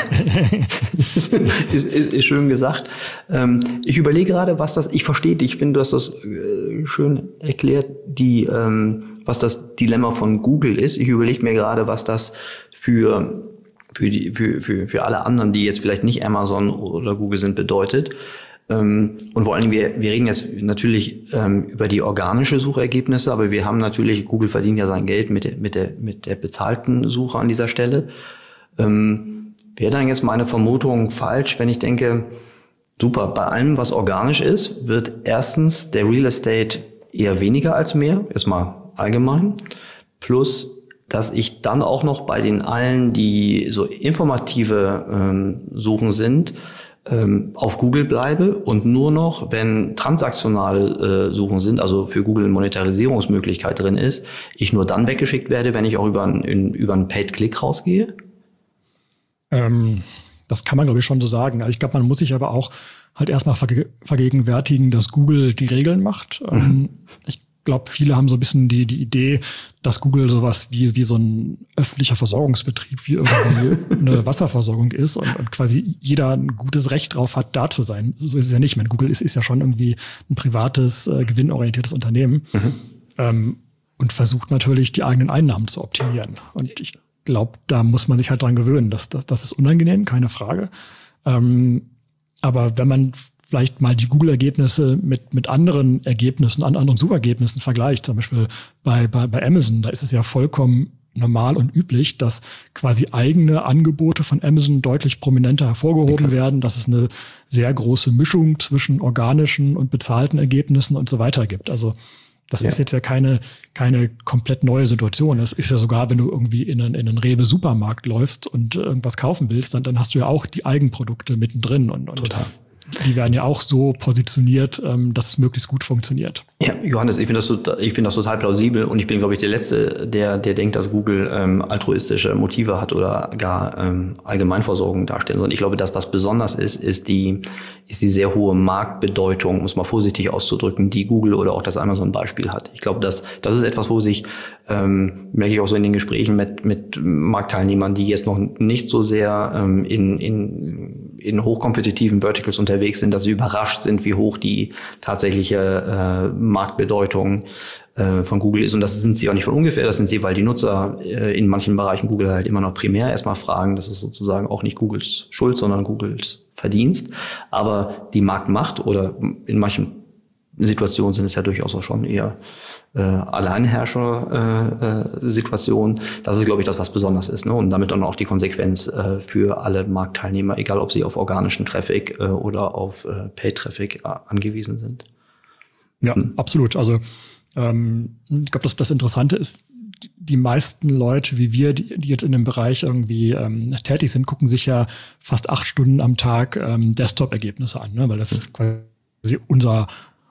ist, ist, ist schön gesagt. Ähm, ich überlege gerade, was das, ich verstehe dich, ich finde, du hast das äh, schön erklärt, die, ähm, was das Dilemma von Google ist. Ich überlege mir gerade, was das für, für, die, für, für, für alle anderen, die jetzt vielleicht nicht Amazon oder Google sind, bedeutet. Ähm, und vor allen Dingen, wir, wir reden jetzt natürlich ähm, über die organische Suchergebnisse, aber wir haben natürlich, Google verdient ja sein Geld mit der, mit der, mit der bezahlten Suche an dieser Stelle. Ähm, wäre dann jetzt meine Vermutung falsch, wenn ich denke, super, bei allem, was organisch ist, wird erstens der Real Estate eher weniger als mehr, erstmal allgemein, plus dass ich dann auch noch bei den allen, die so informative ähm, Suchen sind, ähm, auf Google bleibe und nur noch, wenn transaktionale äh, Suchen sind, also für Google eine Monetarisierungsmöglichkeit drin ist, ich nur dann weggeschickt werde, wenn ich auch über einen, über einen Paid-Click rausgehe? Ähm, das kann man, glaube ich, schon so sagen. Also ich glaube, man muss sich aber auch halt erstmal verge- vergegenwärtigen, dass Google die Regeln macht. Mhm. Ähm, ich glaube, viele haben so ein bisschen die, die Idee, dass Google sowas wie, wie so ein öffentlicher Versorgungsbetrieb, wie irgendwie eine Wasserversorgung ist und, und quasi jeder ein gutes Recht drauf hat, da zu sein. So ist es ja nicht. Ich meine, Google ist, ist ja schon irgendwie ein privates, äh, gewinnorientiertes Unternehmen mhm. ähm, und versucht natürlich, die eigenen Einnahmen zu optimieren. Und ich glaube, da muss man sich halt dran gewöhnen. Das, das, das ist unangenehm, keine Frage. Ähm, aber wenn man vielleicht mal die Google-Ergebnisse mit mit anderen Ergebnissen, an anderen Suchergebnissen vergleicht. Zum Beispiel bei, bei, bei Amazon, da ist es ja vollkommen normal und üblich, dass quasi eigene Angebote von Amazon deutlich prominenter hervorgehoben okay. werden, dass es eine sehr große Mischung zwischen organischen und bezahlten Ergebnissen und so weiter gibt. Also das ja. ist jetzt ja keine keine komplett neue Situation. Das ist ja sogar, wenn du irgendwie in einen, in einen Rewe-Supermarkt läufst und irgendwas kaufen willst, dann, dann hast du ja auch die Eigenprodukte mittendrin. Und, und Total. Die werden ja auch so positioniert, dass es möglichst gut funktioniert. Ja, Johannes, ich finde das, ich finde das total plausibel und ich bin, glaube ich, der Letzte, der, der denkt, dass Google ähm, altruistische Motive hat oder gar ähm, Allgemeinversorgung darstellen. Sondern ich glaube, das, was besonders ist, ist die, ist die sehr hohe Marktbedeutung, um es mal vorsichtig auszudrücken, die Google oder auch das Amazon-Beispiel hat. Ich glaube, das, das ist etwas, wo sich, ähm, merke ich auch so in den Gesprächen mit, mit Marktteilnehmern, die jetzt noch nicht so sehr ähm, in, in, in hochkompetitiven Verticals unterwegs sind, dass sie überrascht sind, wie hoch die tatsächliche äh, Marktbedeutung äh, von Google ist. Und das sind sie auch nicht von ungefähr, das sind sie, weil die Nutzer äh, in manchen Bereichen Google halt immer noch primär erstmal fragen. Das ist sozusagen auch nicht Googles Schuld, sondern Googles Verdienst. Aber die Marktmacht oder in manchen Situationen sind es ja durchaus auch schon eher äh, Alleinherrscher-Situationen. Äh, äh, das ist, glaube ich, das, was besonders ist. Ne? Und damit dann auch die Konsequenz äh, für alle Marktteilnehmer, egal ob sie auf organischen Traffic äh, oder auf äh, Paid-Traffic äh, angewiesen sind. Ja, hm. absolut. Also ähm, ich glaube, das, das Interessante ist, die meisten Leute wie wir, die, die jetzt in dem Bereich irgendwie ähm, tätig sind, gucken sich ja fast acht Stunden am Tag ähm, Desktop-Ergebnisse an, ne? Weil das hm. quasi unser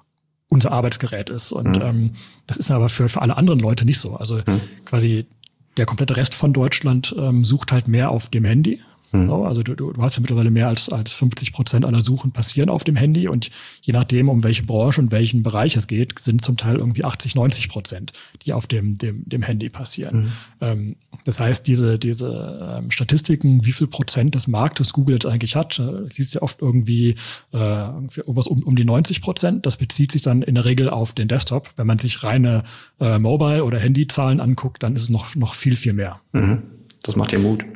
unser Arbeitsgerät ist. Und mhm. ähm, das ist aber für, für alle anderen Leute nicht so. Also mhm. quasi der komplette Rest von Deutschland ähm, sucht halt mehr auf dem Handy. Mhm. So, also du, du hast ja mittlerweile mehr als, als fünfzig Prozent aller Suchen passieren auf dem Handy. Und je nachdem, um welche Branche und welchen Bereich es geht, sind zum Teil irgendwie achtzig, neunzig Prozent, die auf dem, dem, dem Handy passieren. Mhm. Ähm, das heißt, diese, diese ähm, Statistiken, wie viel Prozent des Marktes Google jetzt eigentlich hat, äh, siehst du ja oft irgendwie, äh, irgendwas um, um die neunzig Prozent. Das bezieht sich dann in der Regel auf den Desktop. Wenn man sich reine äh, Mobile- oder Handyzahlen anguckt, dann ist es noch, noch viel, viel mehr. Mhm. Das macht dir Mut.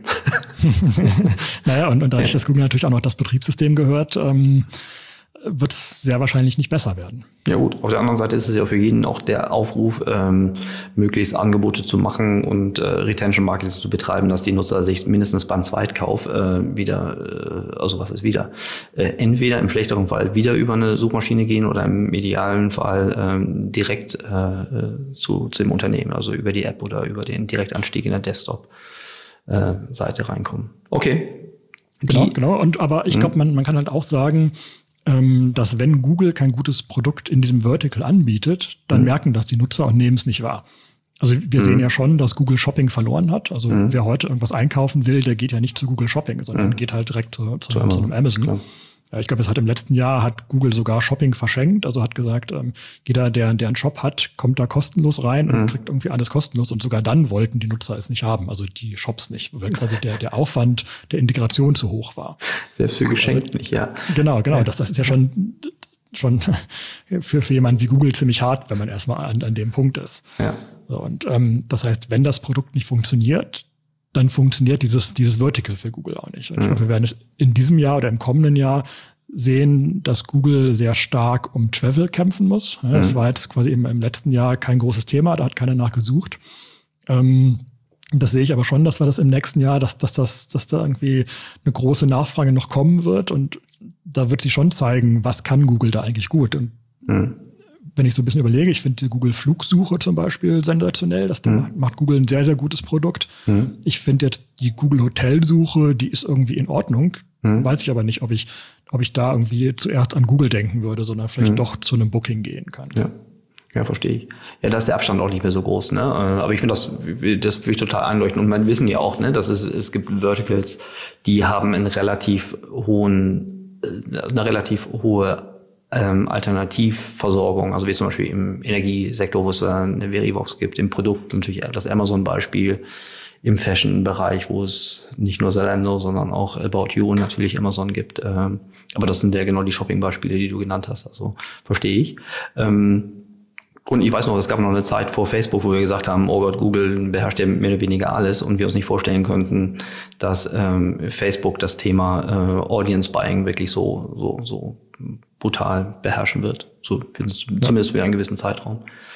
Naja, und, und dadurch, dass Google natürlich auch noch das Betriebssystem gehört, ähm, wird es sehr wahrscheinlich nicht besser werden. Ja gut, auf der anderen Seite ist es ja für jeden auch der Aufruf, ähm, möglichst Angebote zu machen und äh, Retention Marketing zu betreiben, dass die Nutzer sich mindestens beim Zweitkauf äh, wieder, äh, also was ist wieder, äh, entweder im schlechteren Fall wieder über eine Suchmaschine gehen oder im idealen Fall ähm, direkt äh, zu, zu dem Unternehmen, also über die App oder über den Direktanstieg in der Desktop. Äh, Seite reinkommen. Okay. Genau, Die, genau. Und aber ich glaube, man, man kann halt auch sagen, ähm, dass wenn Google kein gutes Produkt in diesem Vertical anbietet, dann mhm. merken das die Nutzer und nehmen es nicht wahr. Also wir mhm. sehen ja schon, dass Google Shopping verloren hat. Also mhm. wer heute irgendwas einkaufen will, der geht ja nicht zu Google Shopping, sondern mhm. geht halt direkt zu, zu, zu, zu einem Amazon. Klar. Ich glaube, es hat im letzten Jahr hat Google sogar Shopping verschenkt. Also hat gesagt, ähm, jeder, der, der einen Shop hat, kommt da kostenlos rein und mhm. kriegt irgendwie alles kostenlos. Und sogar dann wollten die Nutzer es nicht haben, also die Shops nicht, weil quasi der, der Aufwand der Integration zu hoch war. Selbst für so, geschenkt also, nicht, ja. Genau, genau. Das, das ist ja schon, schon für, für jemanden wie Google ziemlich hart, wenn man erstmal an, an dem Punkt ist. Ja. So, und ähm, das heißt, wenn das Produkt nicht funktioniert, dann funktioniert dieses, dieses Vertical für Google auch nicht. Und ich glaube, wir werden es in diesem Jahr oder im kommenden Jahr sehen, dass Google sehr stark um Travel kämpfen muss. Ja, das mhm. war jetzt quasi im, im letzten Jahr kein großes Thema, da hat keiner nachgesucht. Ähm, das sehe ich aber schon, dass wir das im nächsten Jahr, dass, dass, dass, dass da irgendwie eine große Nachfrage noch kommen wird und da wird sich schon zeigen, was kann Google da eigentlich gut. Und mhm. wenn ich so ein bisschen überlege, ich finde die Google Flugsuche zum Beispiel sensationell. Das mhm. macht Google ein sehr, sehr gutes Produkt. Mhm. Ich finde jetzt die Google Hotelsuche, die ist irgendwie in Ordnung. Mhm. Weiß ich aber nicht, ob ich, ob ich da irgendwie zuerst an Google denken würde, sondern vielleicht mhm. doch zu einem Booking gehen kann. Ja. Ja, verstehe ich. Ja, da ist der Abstand auch nicht mehr so groß, ne? Aber ich finde das, das finde ich total einleuchtend. Und man wissen ja auch, ne, dass es, es gibt Verticals, die haben einen relativ hohen, eine relativ hohe ähm, Alternativversorgung. Also wie zum Beispiel im Energiesektor, wo es eine Verivox gibt, im Produkt natürlich das Amazon-Beispiel, im Fashion-Bereich, wo es nicht nur Zalando, sondern auch About You und natürlich Amazon gibt. Ähm, aber das sind ja genau die Shopping-Beispiele, die du genannt hast. Also verstehe ich. Ähm, Und ich weiß noch, es gab noch eine Zeit vor Facebook, wo wir gesagt haben, oh Gott, Google beherrscht ja mehr oder weniger alles und wir uns nicht vorstellen könnten, dass ähm, Facebook das Thema äh, Audience Buying wirklich so so so brutal beherrschen wird, so zumindest für einen gewissen Zeitraum.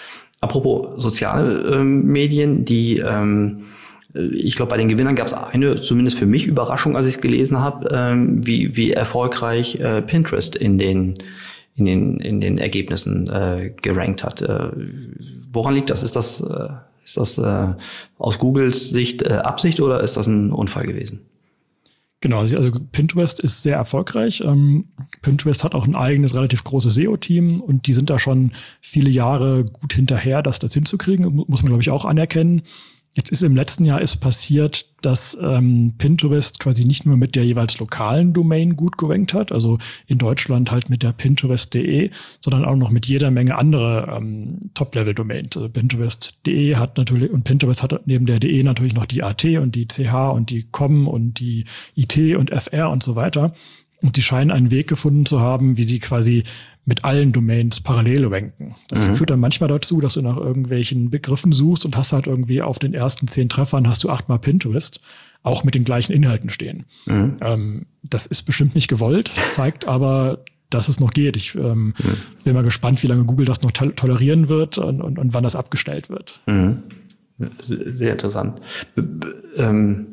Apropos Sozialmedien, ähm, die ähm, ich glaube, bei den Gewinnern gab es eine, zumindest für mich, Überraschung, als ich es gelesen habe, ähm, wie wie erfolgreich äh, Pinterest in den in den in den Ergebnissen äh, gerankt hat. Äh, woran liegt das? Ist das äh, ist das äh, aus Googles Sicht äh, Absicht oder ist das ein Unfall gewesen? Genau, also Pinterest ist sehr erfolgreich. Ähm, Pinterest hat auch ein eigenes, relativ großes S E O-Team und die sind da schon viele Jahre gut hinterher, das das hinzukriegen, muss man, glaube ich, auch anerkennen. Jetzt ist im letzten Jahr ist passiert, dass ähm, Pinterest quasi nicht nur mit der jeweils lokalen Domain gut gerankt hat, also in Deutschland halt mit der Pinterest punkt de, sondern auch noch mit jeder Menge andere ähm, Top-Level-Domains. Also Pinterest punkt de hat natürlich, und Pinterest hat neben der .de natürlich noch die A T und die C H und die Com und die I T und F R und so weiter. Und die scheinen einen Weg gefunden zu haben, wie sie quasi mit allen Domains parallel ranken. Das mhm. führt dann manchmal dazu, dass du nach irgendwelchen Begriffen suchst und hast halt irgendwie auf den ersten zehn Treffern hast du achtmal Pinterest, auch mit den gleichen Inhalten stehen. Mhm. Ähm, das ist bestimmt nicht gewollt, zeigt aber, dass es noch geht. Ich ähm, mhm. bin mal gespannt, wie lange Google das noch to- tolerieren wird und, und, und wann das abgestellt wird. Mhm. Sehr interessant. B- b- ähm,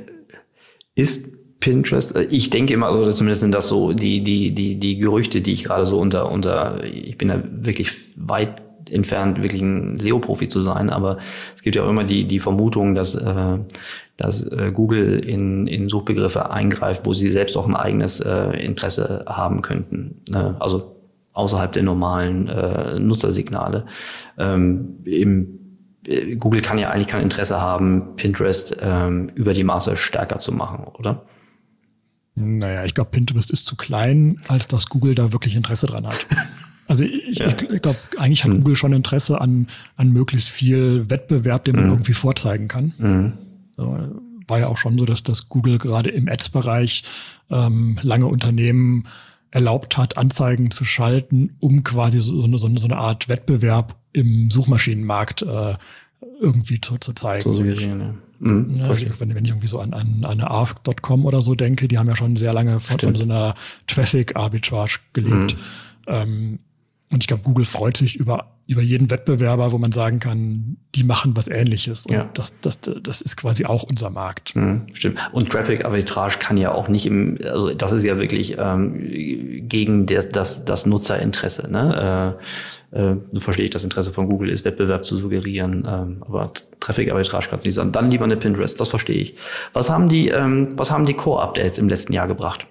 ist Pinterest, ich denke immer, also zumindest sind das so die die die die Gerüchte, die ich gerade so unter unter ich bin da wirklich weit entfernt, wirklich ein S E O-Profi zu sein, aber es gibt ja auch immer die die Vermutung, dass äh, dass äh, Google in in Suchbegriffe eingreift, wo sie selbst auch ein eigenes äh, Interesse haben könnten, äh, also außerhalb der normalen äh, Nutzersignale. Ähm, im Google kann ja eigentlich kein Interesse haben, Pinterest ähm, über die Maße stärker zu machen, oder? Naja, ich glaube, Pinterest ist zu klein, als dass Google da wirklich Interesse dran hat. Also ich, ja. ich, ich glaube, eigentlich hat mhm. Google schon Interesse an, an möglichst viel Wettbewerb, den man mhm. irgendwie vorzeigen kann. Mhm. So, war ja auch schon so, dass das Google gerade im Ads-Bereich ähm, lange Unternehmen erlaubt hat, Anzeigen zu schalten, um quasi so eine, so eine Art Wettbewerb im Suchmaschinenmarkt äh, irgendwie zu, zu zeigen. So gesehen, ja. Mhm, ja, wenn, wenn ich irgendwie so an, an, an ask Punkt com oder so denke, die haben ja schon sehr lange von, von so einer Traffic-Arbitrage gelebt. Mhm. Ähm, und ich glaube, Google freut sich über, über jeden Wettbewerber, wo man sagen kann, die machen was Ähnliches. Und ja. das, das, das ist quasi auch unser Markt. Mhm, stimmt. Und Traffic-Arbitrage kann ja auch nicht im, also das ist ja wirklich ähm, gegen das, das, das Nutzerinteresse, ne? Äh, Äh, so verstehe ich, das Interesse von Google ist, Wettbewerb zu suggerieren, ähm, aber Traffic-Arbitrage kann es nicht sein. Dann lieber eine Pinterest, das verstehe ich. Was haben die, ähm, was haben die Core-Updates im letzten Jahr gebracht?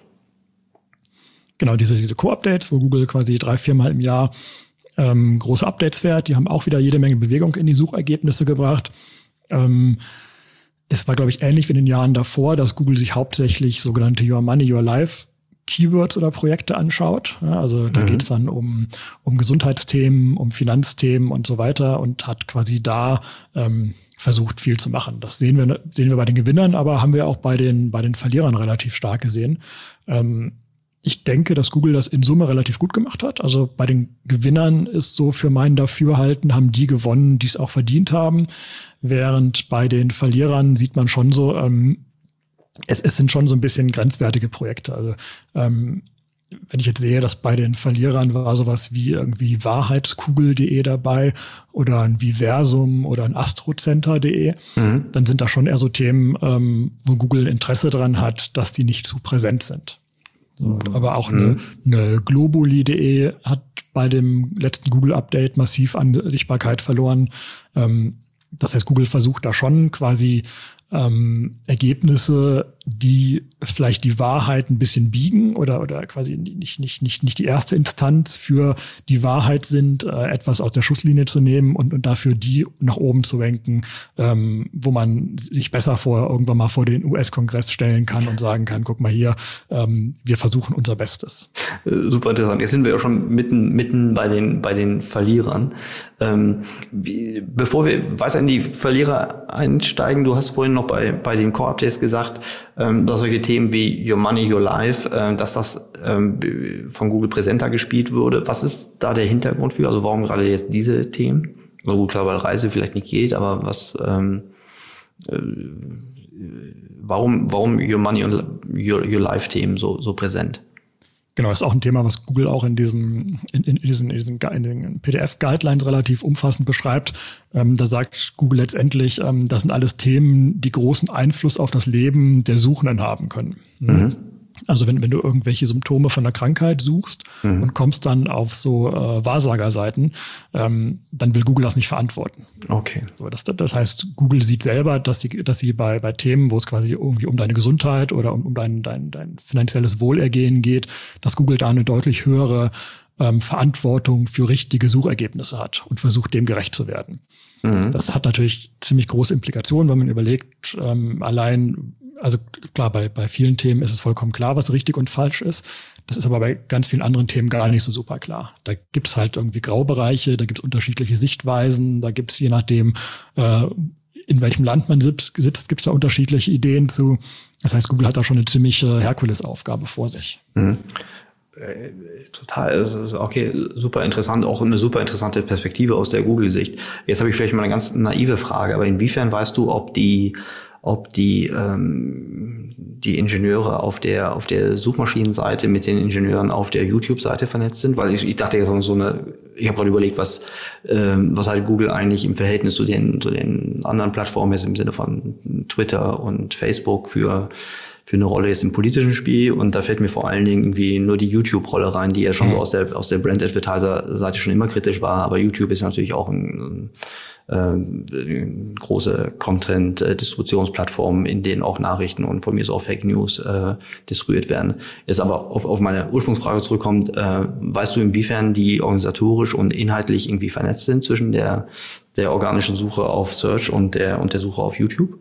Genau, diese, diese Core-Updates, wo Google quasi drei, viermal im Jahr ähm, große Updates fährt, die haben auch wieder jede Menge Bewegung in die Suchergebnisse gebracht. Ähm, es war, glaube ich, ähnlich wie in den Jahren davor, dass Google sich hauptsächlich sogenannte Your Money, Your Life Keywords oder Projekte anschaut. Ja, also da mhm. geht es dann um, um Gesundheitsthemen, um Finanzthemen und so weiter und hat quasi da ähm, versucht, viel zu machen. Das sehen wir, sehen wir bei den Gewinnern, aber haben wir auch bei den, bei den Verlierern relativ stark gesehen. Ähm, ich denke, dass Google das in Summe relativ gut gemacht hat. Also bei den Gewinnern ist so für mein Dafürhalten, haben die gewonnen, die es auch verdient haben. Während bei den Verlierern sieht man schon so, ähm, Es, es sind schon so ein bisschen grenzwertige Projekte. Also ähm, wenn ich jetzt sehe, dass bei den Verlierern war sowas wie irgendwie Wahrheitskugel punkt de dabei oder ein Viversum oder ein astrocenter punkt de, mhm. dann sind da schon eher so Themen, ähm, wo Google Interesse dran hat, dass die nicht zu präsent sind. So, mhm. Aber auch eine, eine globuli punkt de hat bei dem letzten Google-Update massiv an Sichtbarkeit verloren. Ähm, das heißt, Google versucht da schon quasi ähm, Ergebnisse, die vielleicht die Wahrheit ein bisschen biegen oder oder quasi nicht nicht nicht nicht die erste Instanz für die Wahrheit sind, äh, etwas aus der Schusslinie zu nehmen und und dafür die nach oben zu lenken, ähm, wo man sich besser vor irgendwann mal vor den U S-Kongress stellen kann und sagen kann, guck mal hier, ähm, wir versuchen unser Bestes. Super interessant. Jetzt sind wir ja schon mitten mitten bei den bei den Verlierern. Ähm, wie, bevor wir weiter in die Verlierer einsteigen, du hast vorhin noch bei bei den Core-Updates gesagt, ähm, dass solche Themen wie Your Money, Your Life, äh, dass das ähm, von Google präsenter gespielt würde. Was ist da der Hintergrund für? Also warum gerade jetzt diese Themen? Also gut, klar, weil Reise vielleicht nicht geht, aber was ähm, äh, warum warum Your Money und Your, Your Life Themen so so präsent? Genau, das ist auch ein Thema, was Google auch in diesen, in, in diesen, in diesen in den P D F-Guidelines relativ umfassend beschreibt. Ähm, da sagt Google letztendlich, ähm, das sind alles Themen, die großen Einfluss auf das Leben der Suchenden haben können. Mhm. Also wenn, wenn du irgendwelche Symptome von der Krankheit suchst mhm. und kommst dann auf so äh, Wahrsagerseiten, ähm, dann will Google das nicht verantworten. Okay. So, das, das heißt, Google sieht selber, dass sie, dass sie bei, bei Themen, wo es quasi irgendwie um deine Gesundheit oder um, um dein, dein, dein finanzielles Wohlergehen geht, dass Google da eine deutlich höhere ähm, Verantwortung für richtige Suchergebnisse hat und versucht, dem gerecht zu werden. Mhm. Das hat natürlich ziemlich große Implikationen, wenn man überlegt, ähm, allein Also klar, bei, bei vielen Themen ist es vollkommen klar, was richtig und falsch ist. Das ist aber bei ganz vielen anderen Themen gar nicht so super klar. Da gibt's halt irgendwie Graubereiche, da gibt's unterschiedliche Sichtweisen, da gibt's je nachdem, äh, in welchem Land man sitzt, sitzt gibt's da unterschiedliche Ideen zu. Das heißt, Google hat da schon eine ziemliche Herkulesaufgabe vor sich. Mhm. Äh, total, okay, super interessant, auch eine super interessante Perspektive aus der Google-Sicht. Jetzt habe ich vielleicht mal eine ganz naive Frage, aber inwiefern weißt du, ob die ob die ähm, die Ingenieure auf der auf der Suchmaschinenseite mit den Ingenieuren auf der YouTube-Seite vernetzt sind? Weil ich, ich dachte jetzt so eine, ich habe gerade überlegt, was ähm, was halt Google eigentlich im Verhältnis zu den zu den anderen Plattformen ist, im Sinne von Twitter und Facebook für für eine Rolle jetzt im politischen Spiel. Und da fällt mir vor allen Dingen irgendwie nur die YouTube-Rolle rein, die ja schon mhm. so aus der aus der Brand-Advertiser-Seite schon immer kritisch war. Aber YouTube ist natürlich auch ein, ein äh, große Content-Distributionsplattformen, in denen auch Nachrichten und von mir so auch Fake News äh, distribuiert werden. Jetzt aber auf, auf meine Ursprungsfrage zurückkommt, äh, weißt du, inwiefern die organisatorisch und inhaltlich irgendwie vernetzt sind zwischen der, der organischen Suche auf Search und der, und der Suche auf YouTube?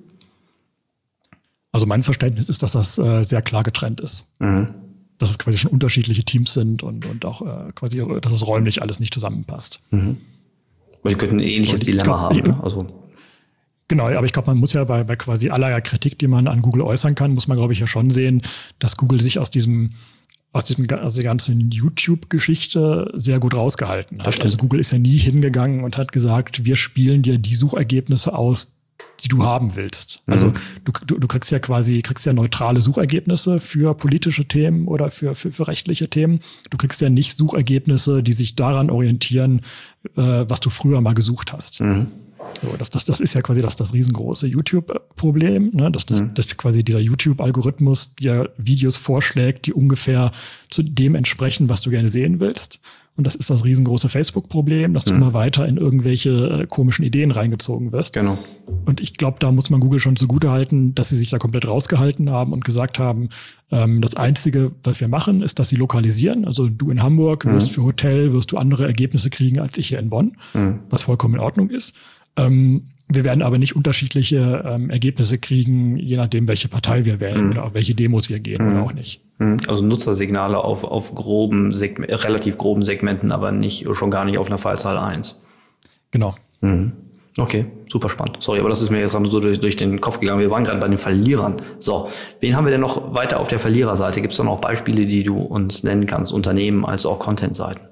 Also mein Verständnis ist, dass das äh, sehr klar getrennt ist. Mhm. Dass es quasi schon unterschiedliche Teams sind und, und auch äh, quasi, dass es räumlich alles nicht zusammenpasst. Mhm. Weil die könnten ein ähnliches Dilemma glaub, haben. Ne? Also. Genau, aber ich glaube, man muss ja bei, bei quasi aller Kritik, die man an Google äußern kann, muss man, glaube ich, ja schon sehen, dass Google sich aus diesem aus diesem aus der ganzen YouTube-Geschichte sehr gut rausgehalten hat. Also Google ist ja nie hingegangen und hat gesagt, wir spielen dir die Suchergebnisse aus, die du haben willst. Also mhm. du, du, du kriegst ja quasi, kriegst ja neutrale Suchergebnisse für politische Themen oder für, für, für rechtliche Themen. Du kriegst ja nicht Suchergebnisse, die sich daran orientieren, äh, was du früher mal gesucht hast. Mhm. So, das, das, das ist ja quasi das, das riesengroße YouTube-Problem, ne? dass, das, mhm. dass quasi dieser YouTube-Algorithmus dir Videos vorschlägt, die ungefähr zu dem entsprechen, was du gerne sehen willst. Und das ist das riesengroße Facebook-Problem, dass du mhm. immer weiter in irgendwelche äh, komischen Ideen reingezogen wirst. Genau. Und ich glaube, da muss man Google schon zugutehalten, dass sie sich da komplett rausgehalten haben und gesagt haben, ähm, das Einzige, was wir machen, ist, dass sie lokalisieren. Also du in Hamburg mhm. wirst für Hotel, wirst du andere Ergebnisse kriegen als ich hier in Bonn, mhm. was vollkommen in Ordnung ist. Ähm, wir werden aber nicht unterschiedliche ähm, Ergebnisse kriegen, je nachdem, welche Partei wir wählen mhm. oder auf welche Demos wir gehen mhm. oder auch nicht. Also Nutzersignale auf, auf groben, Segme- relativ groben Segmenten, aber nicht, schon gar nicht auf einer Fallzahl eins. Genau. Mhm. Okay, super spannend. Sorry, aber das ist mir jetzt so durch, durch den Kopf gegangen. Wir waren gerade bei den Verlierern. So, wen haben wir denn noch weiter auf der Verliererseite? Gibt es da noch Beispiele, die du uns nennen kannst, Unternehmen als auch Content-Seiten?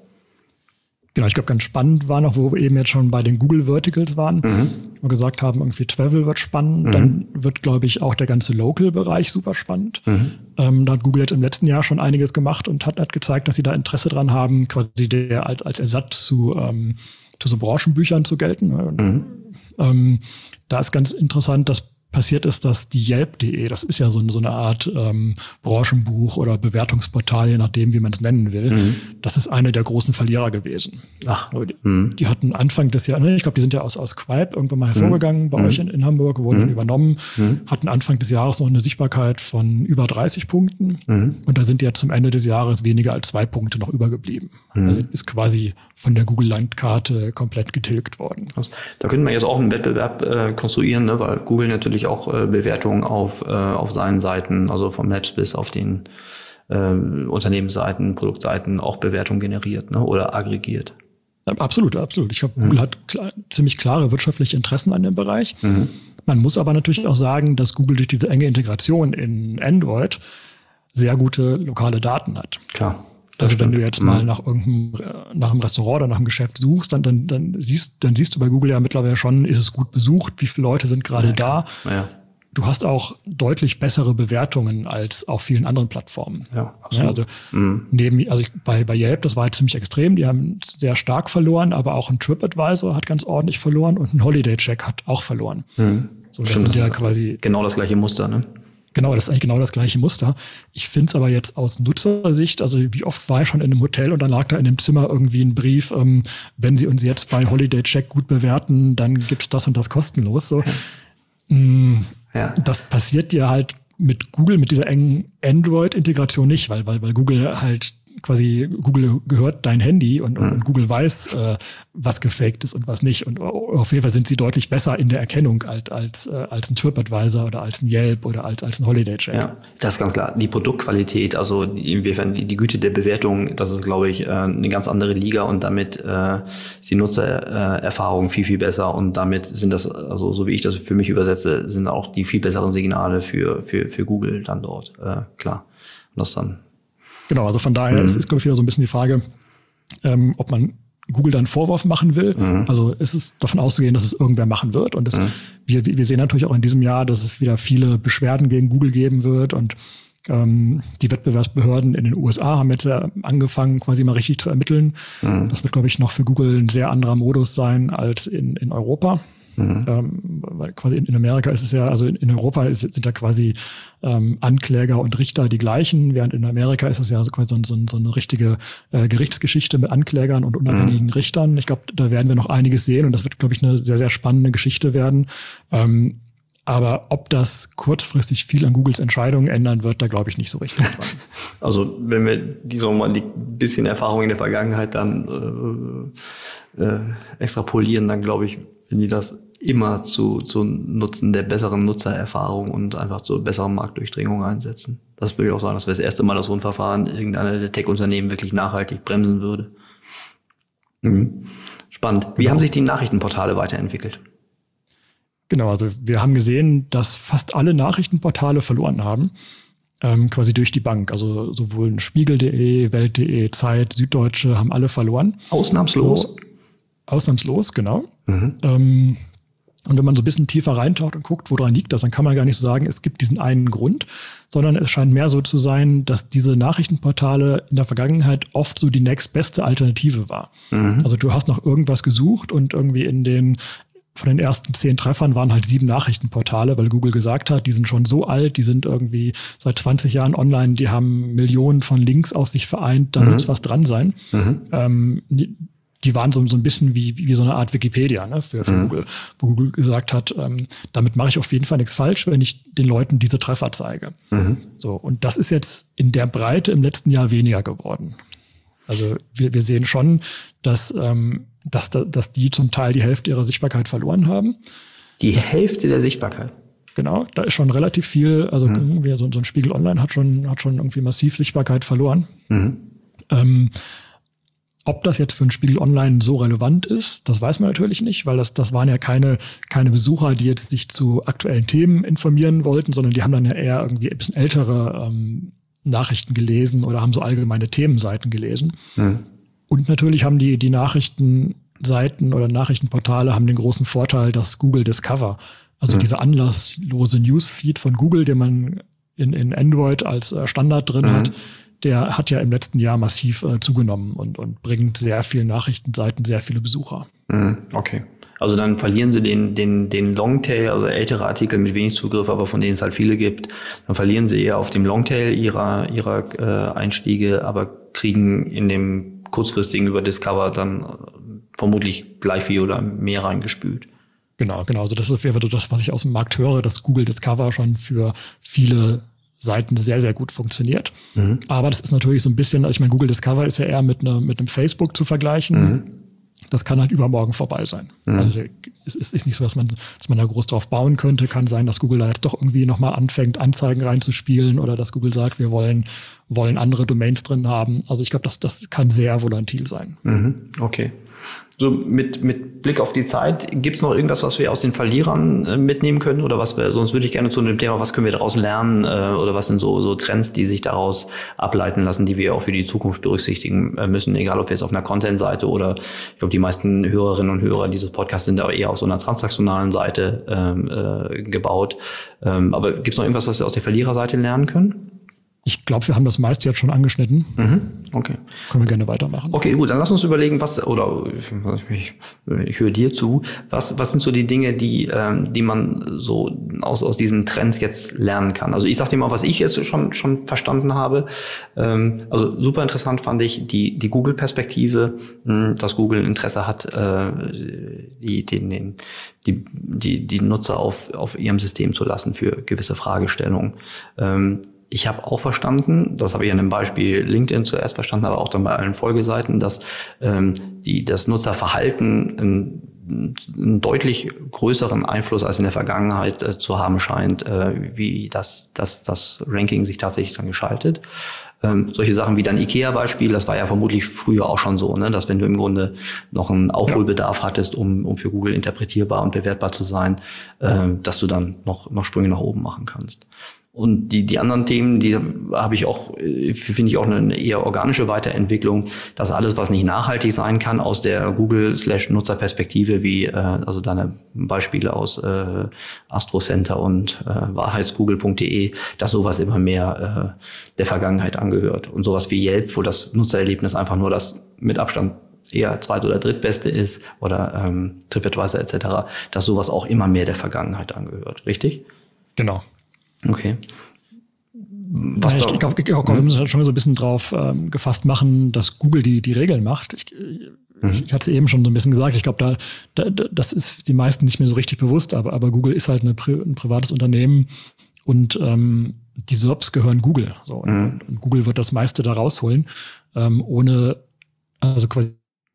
Genau, ich glaube, ganz spannend war noch, wo wir eben jetzt schon bei den Google Verticals waren, mhm. wo wir gesagt haben, irgendwie Travel wird spannend, mhm. dann wird, glaube ich, auch der ganze Local-Bereich super spannend. Mhm. Ähm, da hat Google jetzt im letzten Jahr schon einiges gemacht und hat, hat gezeigt, dass sie da Interesse dran haben, quasi der als, als Ersatz zu, ähm, zu so Branchenbüchern zu gelten. Mhm. Ähm, da ist ganz interessant, dass passiert ist, dass die Yelp punkt de, das ist ja so, so eine Art ähm, Branchenbuch oder Bewertungsportal, je nachdem, wie man es nennen will, mhm. das ist eine der großen Verlierer gewesen. Ach. Die, mhm. die hatten Anfang des Jahres, ich glaube, die sind ja aus, aus Quipe irgendwann mal hervorgegangen mhm. bei mhm. euch in, in Hamburg, wurden mhm. übernommen, mhm. hatten Anfang des Jahres noch eine Sichtbarkeit von über dreißig Punkten mhm. und da sind die ja zum Ende des Jahres weniger als zwei Punkte noch übergeblieben. Mhm. Also ist quasi von der Google-Landkarte komplett getilgt worden. Da könnte man jetzt auch einen Wettbewerb äh, konstruieren, ne? Weil Google natürlich auch äh, Bewertungen auf, äh, auf seinen Seiten, also von Maps bis auf den äh, Unternehmensseiten, Produktseiten auch Bewertungen generiert, ne? Oder aggregiert. Absolut, absolut. Ich glaube, mhm. Google hat klar, ziemlich klare wirtschaftliche Interessen an dem Bereich. Mhm. Man muss aber natürlich auch sagen, dass Google durch diese enge Integration in Android sehr gute lokale Daten hat. Klar. Also wenn du jetzt mal nach irgendeinem, nach einem Restaurant oder nach einem Geschäft suchst, dann, dann, dann siehst, dann siehst du bei Google ja mittlerweile schon, ist es gut besucht, wie viele Leute sind gerade ja, da. Ja. Du hast auch deutlich bessere Bewertungen als auf vielen anderen Plattformen. Ja, absolut. Ja, also mhm. neben, also ich, bei, bei Yelp, das war halt ziemlich extrem, die haben sehr stark verloren, aber auch ein TripAdvisor hat ganz ordentlich verloren und ein Holiday Check hat auch verloren. Mhm. So, das Stimmt, sind ja das quasi genau das gleiche Muster, ne? Genau, das ist eigentlich genau das gleiche Muster. Ich finde es aber jetzt aus Nutzersicht, also wie oft war ich schon in einem Hotel und dann lag da in dem Zimmer irgendwie ein Brief, ähm, wenn Sie uns jetzt bei Holiday Check gut bewerten, dann gibt's das und das kostenlos. So. Mhm. Ja. Das passiert dir halt mit Google, mit dieser engen Android-Integration nicht, weil, weil, weil Google halt quasi, Google gehört dein Handy und, und, und Google weiß, äh, was gefaked ist und was nicht. Und auf jeden Fall sind sie deutlich besser in der Erkennung als, als, äh, als ein TripAdvisor oder als ein Yelp oder als, als ein Holiday Check. Ja, das ist ganz klar. Die Produktqualität, also inwiefern die Güte der Bewertung, das ist, glaube ich, eine ganz andere Liga und damit äh, ist die Nutzererfahrung viel, viel besser und damit sind das, also so wie ich das für mich übersetze, sind auch die viel besseren Signale für, für, für Google dann dort, äh, klar. Und das dann Genau, also von daher mhm. ist, ist, glaube ich, wieder so ein bisschen die Frage, ähm, ob man Google dann einen Vorwurf machen will. Mhm. Also ist es davon auszugehen, dass es irgendwer machen wird. Und das, mhm. wir, wir sehen natürlich auch in diesem Jahr, dass es wieder viele Beschwerden gegen Google geben wird. Und ähm, die Wettbewerbsbehörden in den U S A haben jetzt ja angefangen, quasi mal richtig zu ermitteln. Mhm. Das wird, glaube ich, noch für Google ein sehr anderer Modus sein als in, in Europa. Mhm. Ähm, weil quasi in, in Amerika ist es ja, also in, in Europa ist, sind ja quasi ähm, Ankläger und Richter die gleichen, während in Amerika ist es ja so, so, so, so eine richtige äh, Gerichtsgeschichte mit Anklägern und unabhängigen mhm. Richtern. Ich glaube, da werden wir noch einiges sehen und das wird, glaube ich, eine sehr, sehr spannende Geschichte werden. Ähm, aber ob das kurzfristig viel an Googles Entscheidungen ändern wird, da glaube ich nicht so richtig dran. Also wenn wir die so mal die bisschen Erfahrung in der Vergangenheit dann äh, äh, extrapolieren, dann glaube ich, wenn die das immer zu, zu Nutzen der besseren Nutzererfahrung und einfach zur besseren Marktdurchdringung einsetzen. Das würde ich auch sagen, das wäre das erste Mal, dass so ein Verfahren irgendeiner der Tech-Unternehmen wirklich nachhaltig bremsen würde. Mhm. Spannend. Wie genau. haben sich die Nachrichtenportale weiterentwickelt? Genau, also wir haben gesehen, dass fast alle Nachrichtenportale verloren haben, ähm, quasi durch die Bank. Also sowohl Spiegel punkt de, Welt punkt de, Zeit, Süddeutsche haben alle verloren. Ausnahmslos? So, ausnahmslos, genau. Mhm. Ähm, und wenn man so ein bisschen tiefer reintaucht und guckt, woran liegt das, dann kann man gar nicht so sagen, es gibt diesen einen Grund, sondern es scheint mehr so zu sein, dass diese Nachrichtenportale in der Vergangenheit oft so die nächstbeste Alternative war. Mhm. Also du hast noch irgendwas gesucht und irgendwie in den von den ersten zehn Treffern waren halt sieben Nachrichtenportale, weil Google gesagt hat, die sind schon so alt, die sind irgendwie seit zwanzig Jahren online, die haben Millionen von Links auf sich vereint, da mhm. muss was dran sein. Mhm. Ähm, die, die waren so, so ein bisschen wie, wie so eine Art Wikipedia, ne, für, für mhm. Google, wo Google gesagt hat, ähm, damit mache ich auf jeden Fall nichts falsch, wenn ich den Leuten diese Treffer zeige. Mhm. So, und das ist jetzt in der Breite im letzten Jahr weniger geworden. Also wir, wir sehen schon, dass, ähm, dass, dass die zum Teil die Hälfte ihrer Sichtbarkeit verloren haben. Die das, Hälfte der Sichtbarkeit? Genau, da ist schon relativ viel, also mhm. irgendwie so, so ein Spiegel Online hat schon, hat schon irgendwie massiv Sichtbarkeit verloren. Mhm. Ähm, Ob das jetzt für einen Spiegel Online so relevant ist, das weiß man natürlich nicht, weil das, das waren ja keine, keine Besucher, die jetzt sich zu aktuellen Themen informieren wollten, sondern die haben dann ja eher irgendwie ein bisschen ältere ähm, Nachrichten gelesen oder haben so allgemeine Themenseiten gelesen. Mhm. Und natürlich haben die, die Nachrichtenseiten oder Nachrichtenportale haben den großen Vorteil, dass Google Discover, also mhm. dieser anlasslose Newsfeed von Google, den man in, in Android als Standard drin mhm. hat, der hat ja im letzten Jahr massiv äh, zugenommen und, und bringt sehr viele Nachrichtenseiten, sehr viele Besucher. Okay. Also dann verlieren sie den, den, den Longtail, also ältere Artikel mit wenig Zugriff, aber von denen es halt viele gibt. Dann verlieren sie eher auf dem Longtail ihrer, ihrer äh, Einstiege, aber kriegen in dem kurzfristigen über Discover dann vermutlich gleich viel oder mehr reingespült. Genau, genau. Also das ist das, was ich aus dem Markt höre, dass Google Discover schon für viele Seiten sehr, sehr gut funktioniert. Mhm. Aber das ist natürlich so ein bisschen, ich meine, Google Discover ist ja eher mit, ne, mit einem Facebook zu vergleichen. Mhm. Das kann halt übermorgen vorbei sein. Mhm. Also es ist, ist nicht so, dass man, dass man da groß drauf bauen könnte. Kann sein, dass Google da jetzt doch irgendwie nochmal anfängt, Anzeigen reinzuspielen oder dass Google sagt, wir wollen, wollen andere Domains drin haben. Also ich glaube, das, das kann sehr volatil sein. Mhm. Okay. So mit, mit Blick auf die Zeit, gibt es noch irgendwas, was wir aus den Verlierern äh, mitnehmen können? Oder was wir, sonst würde ich gerne zu dem Thema, was können wir daraus lernen? Äh, oder was sind so, so Trends, die sich daraus ableiten lassen, die wir auch für die Zukunft berücksichtigen äh, müssen? Egal, ob wir jetzt auf einer Content-Seite oder ich glaube, die meisten Hörerinnen und Hörer dieses Podcasts sind aber eher auf so einer transaktionalen Seite ähm, äh, gebaut. Ähm, aber gibt es noch irgendwas, was wir aus der Verliererseite lernen können? Ich glaube, wir haben das meiste jetzt schon angeschnitten. Mhm. Okay. Können wir gerne weitermachen. Okay, gut, dann lass uns überlegen, was, oder ich, ich höre dir zu, was, was sind so die Dinge, die, ähm, die man so aus, aus diesen Trends jetzt lernen kann? Also ich sag dir mal, was ich jetzt schon, schon verstanden habe. Ähm, also super interessant fand ich die, die Google-Perspektive, mh, dass Google ein Interesse hat, äh, die, den, den, die, die, die Nutzer auf, auf ihrem System zu lassen für gewisse Fragestellungen. Ähm, Ich habe auch verstanden, das habe ich an dem Beispiel LinkedIn zuerst verstanden, aber auch dann bei allen Folgeseiten, dass ähm, die das Nutzerverhalten einen, einen deutlich größeren Einfluss als in der Vergangenheit äh, zu haben scheint, äh, wie das, das, das Ranking sich tatsächlich dann gestaltet. Ähm, solche Sachen wie dein IKEA-Beispiel, das war ja vermutlich früher auch schon so, ne, dass wenn du im Grunde noch einen Aufholbedarf hattest, um, um für Google interpretierbar und bewertbar zu sein, äh, dass du dann noch, noch Sprünge nach oben machen kannst. Und die, die anderen Themen, die habe ich auch, finde ich auch eine eher organische Weiterentwicklung, dass alles, was nicht nachhaltig sein kann, aus der Google-Slash-Nutzerperspektive, wie äh, also deine Beispiele aus äh, Astro Center und äh, wahrheitsgoogle punkt de, dass sowas immer mehr äh, der Vergangenheit angehört. Und sowas wie Yelp, wo das Nutzererlebnis einfach nur das mit Abstand eher zweit- oder drittbeste ist, oder ähm, TripAdvisor et cetera, dass sowas auch immer mehr der Vergangenheit angehört. Richtig? Genau. Okay. Was ja, ich ich glaube, ich glaub, wir müssen schon so ein bisschen drauf ähm, gefasst machen, dass Google die, die Regeln macht. Ich, mhm. ich hatte es eben schon so ein bisschen gesagt, ich glaube, da, da das ist die meisten nicht mehr so richtig bewusst, aber, aber Google ist halt eine, ein privates Unternehmen und ähm, die S E R Ps gehören Google. So, mhm. und, und Google wird das meiste da rausholen, ähm, ohne, also quasi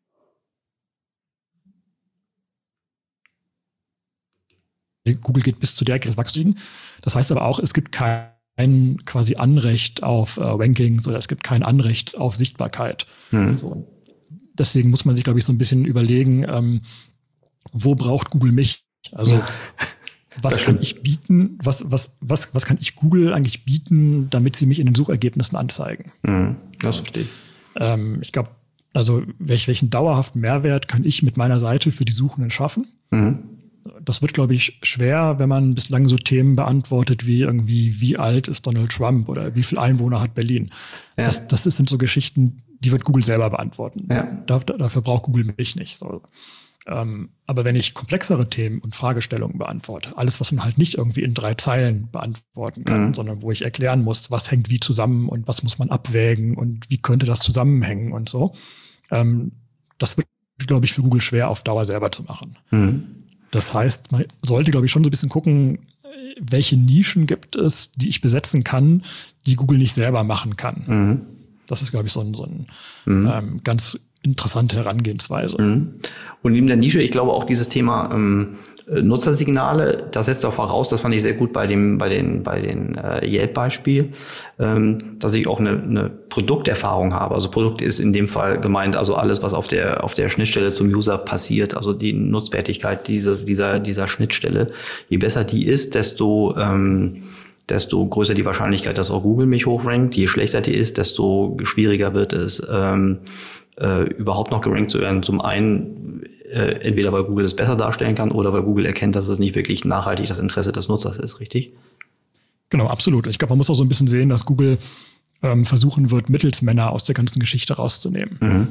Google geht bis zu der des Wachstums. Das heißt aber auch, es gibt kein quasi Anrecht auf äh, Rankings oder es gibt kein Anrecht auf Sichtbarkeit. Mhm. So. Deswegen muss man sich, glaube ich, so ein bisschen überlegen, ähm, wo braucht Google mich? Also ja. was kann ich bieten? Was, was, was, was kann ich Google eigentlich bieten, damit sie mich in den Suchergebnissen anzeigen? Mhm. Das verstehe ich. Ähm, ich glaube, also welch, welchen dauerhaften Mehrwert kann ich mit meiner Seite für die Suchenden schaffen? Mhm. Das wird, glaube ich, schwer, wenn man bislang so Themen beantwortet wie irgendwie, wie alt ist Donald Trump oder wie viele Einwohner hat Berlin. Ja. Das, das sind so Geschichten, die wird Google selber beantworten. Ja. Da, dafür braucht Google mich nicht. So. Ähm, aber wenn ich komplexere Themen und Fragestellungen beantworte, alles, was man halt nicht irgendwie in drei Zeilen beantworten kann, mhm. sondern wo ich erklären muss, was hängt wie zusammen und was muss man abwägen und wie könnte das zusammenhängen und so, ähm, das wird, glaube ich, für Google schwer auf Dauer selber zu machen. Mhm. Das heißt, man sollte, glaube ich, schon so ein bisschen gucken, welche Nischen gibt es, die ich besetzen kann, die Google nicht selber machen kann. Mhm. Das ist, glaube ich, so ein, so ein mhm. ähm, ganz interessante Herangehensweise. Mhm. Und neben der Nische, ich glaube auch dieses Thema ähm, Nutzersignale, das setzt auch voraus, das fand ich sehr gut bei dem, bei den, bei den äh, Yelp-Beispiel, ähm, dass ich auch eine, eine Produkterfahrung habe. Also Produkt ist in dem Fall gemeint, also alles, was auf der, auf der Schnittstelle zum User passiert, also die Nutzwertigkeit dieses, dieser, dieser Schnittstelle. Je besser die ist, desto, ähm, desto größer die Wahrscheinlichkeit, dass auch Google mich hochrankt. Je schlechter die ist, desto schwieriger wird es, ähm, äh, überhaupt noch gerankt zu werden. Zum einen, äh, entweder weil Google es besser darstellen kann oder weil Google erkennt, dass es nicht wirklich nachhaltig das Interesse des Nutzers ist, richtig? Genau, absolut. Ich glaube, man muss auch so ein bisschen sehen, dass Google ähm, versuchen wird, Mittelsmänner aus der ganzen Geschichte rauszunehmen. Mhm.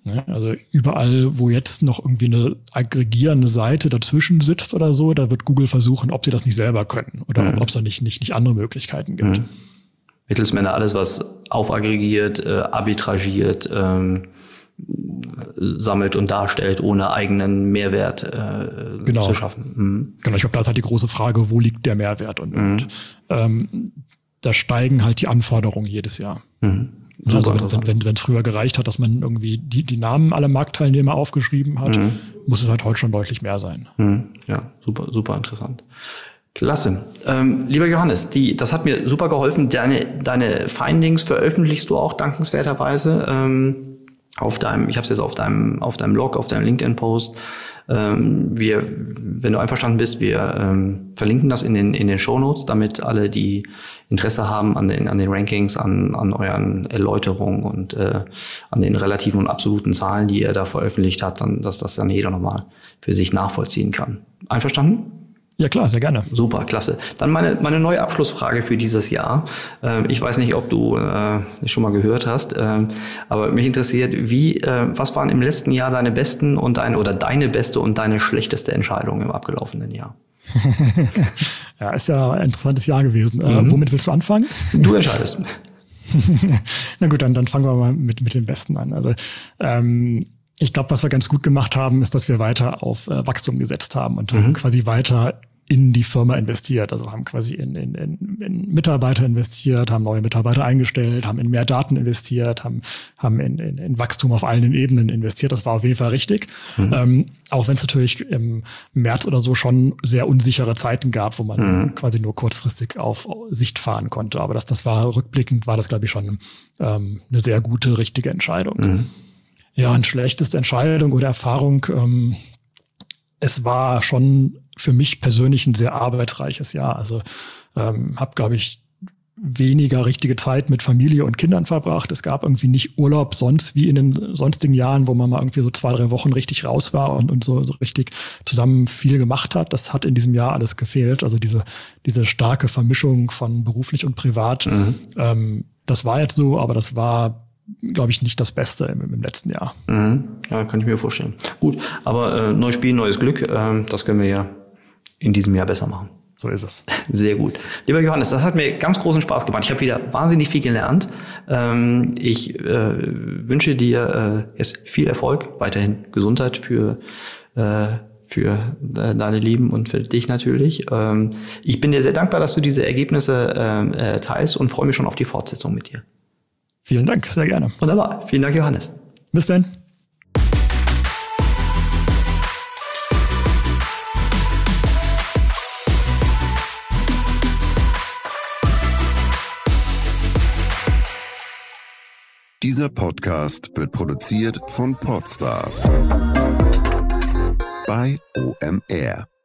Also überall, wo jetzt noch irgendwie eine aggregierende Seite dazwischen sitzt oder so, da wird Google versuchen, ob sie das nicht selber können oder mhm. ob es da nicht, nicht, nicht andere Möglichkeiten gibt. Mhm. Mittelsmänner, alles was aufaggregiert, äh, arbitragiert, ähm, sammelt und darstellt, ohne eigenen Mehrwert äh, genau. zu schaffen. Mhm. Genau, ich glaube, da ist halt die große Frage, wo liegt der Mehrwert? Und, mhm. und ähm, da steigen halt die Anforderungen jedes Jahr. Mhm. Also wenn, wenn, wenn es früher gereicht hat, dass man irgendwie die, die Namen aller Marktteilnehmer aufgeschrieben hat, mhm. muss es halt heute schon deutlich mehr sein. Mhm. Ja, super, super interessant. Klasse. Ähm, lieber Johannes, die, das hat mir super geholfen. Deine, deine Findings veröffentlichst du auch dankenswerterweise ähm, auf deinem, ich habe es jetzt auf deinem, auf deinem Blog, auf deinem LinkedIn-Post. Ähm, wir, wenn du einverstanden bist, wir ähm, verlinken das in den in den Shownotes, damit alle, die Interesse haben an den an den Rankings, an an euren Erläuterungen und äh, an den relativen und absoluten Zahlen, die ihr da veröffentlicht habt, dann, dass das dann jeder nochmal für sich nachvollziehen kann. Einverstanden? Ja klar, sehr gerne. Super, klasse. Dann meine meine neue Abschlussfrage für dieses Jahr. Ähm, ich weiß nicht, ob du äh, schon mal gehört hast, ähm, aber mich interessiert, wie äh, was waren im letzten Jahr deine besten und deine oder deine beste und deine schlechteste Entscheidung im abgelaufenen Jahr? Ja, ist ja ein interessantes Jahr gewesen. Mhm. Äh, womit willst du anfangen? Du entscheidest. Na gut, dann dann fangen wir mal mit mit den besten an. Also ähm, ich glaube, was wir ganz gut gemacht haben, ist, dass wir weiter auf äh, Wachstum gesetzt haben und mhm. haben quasi weiter in die Firma investiert. Also haben quasi in, in, in, in Mitarbeiter investiert, haben neue Mitarbeiter eingestellt, haben in mehr Daten investiert, haben, haben in, in, in Wachstum auf allen Ebenen investiert. Das war auf jeden Fall richtig. Mhm. Ähm, auch wenn es natürlich im März oder so schon sehr unsichere Zeiten gab, wo man mhm. quasi nur kurzfristig auf Sicht fahren konnte. Aber das, das war rückblickend, war das, glaube ich, schon ähm, eine sehr gute, richtige Entscheidung. Mhm. Ja, und schlechteste Entscheidung oder Erfahrung, ähm, es war schon für mich persönlich ein sehr arbeitsreiches Jahr. Also ähm, habe, glaube ich, weniger richtige Zeit mit Familie und Kindern verbracht. Es gab irgendwie nicht Urlaub sonst wie in den sonstigen Jahren, wo man mal irgendwie so zwei, drei Wochen richtig raus war und, und so, so richtig zusammen viel gemacht hat. Das hat in diesem Jahr alles gefehlt. Also diese, diese starke Vermischung von beruflich und privat, mhm. ähm, das war jetzt so, aber das war, glaube ich, nicht das Beste im, im letzten Jahr. Mhm. Ja, kann ich mir vorstellen. Gut, aber äh, neues Spiel, neues Glück, äh, das können wir ja in diesem Jahr besser machen. So ist es. Sehr gut. Lieber Johannes, das hat mir ganz großen Spaß gemacht. Ich habe wieder wahnsinnig viel gelernt. Ähm, ich äh, wünsche dir äh, jetzt viel Erfolg, weiterhin Gesundheit für äh, für deine Lieben und für dich natürlich. Ähm, ich bin dir sehr dankbar, dass du diese Ergebnisse äh, teilst und freue mich schon auf die Fortsetzung mit dir. Vielen Dank, sehr gerne. Wunderbar. Vielen Dank, Johannes. Bis dann. Dieser Podcast wird produziert von Podstars bei O M R.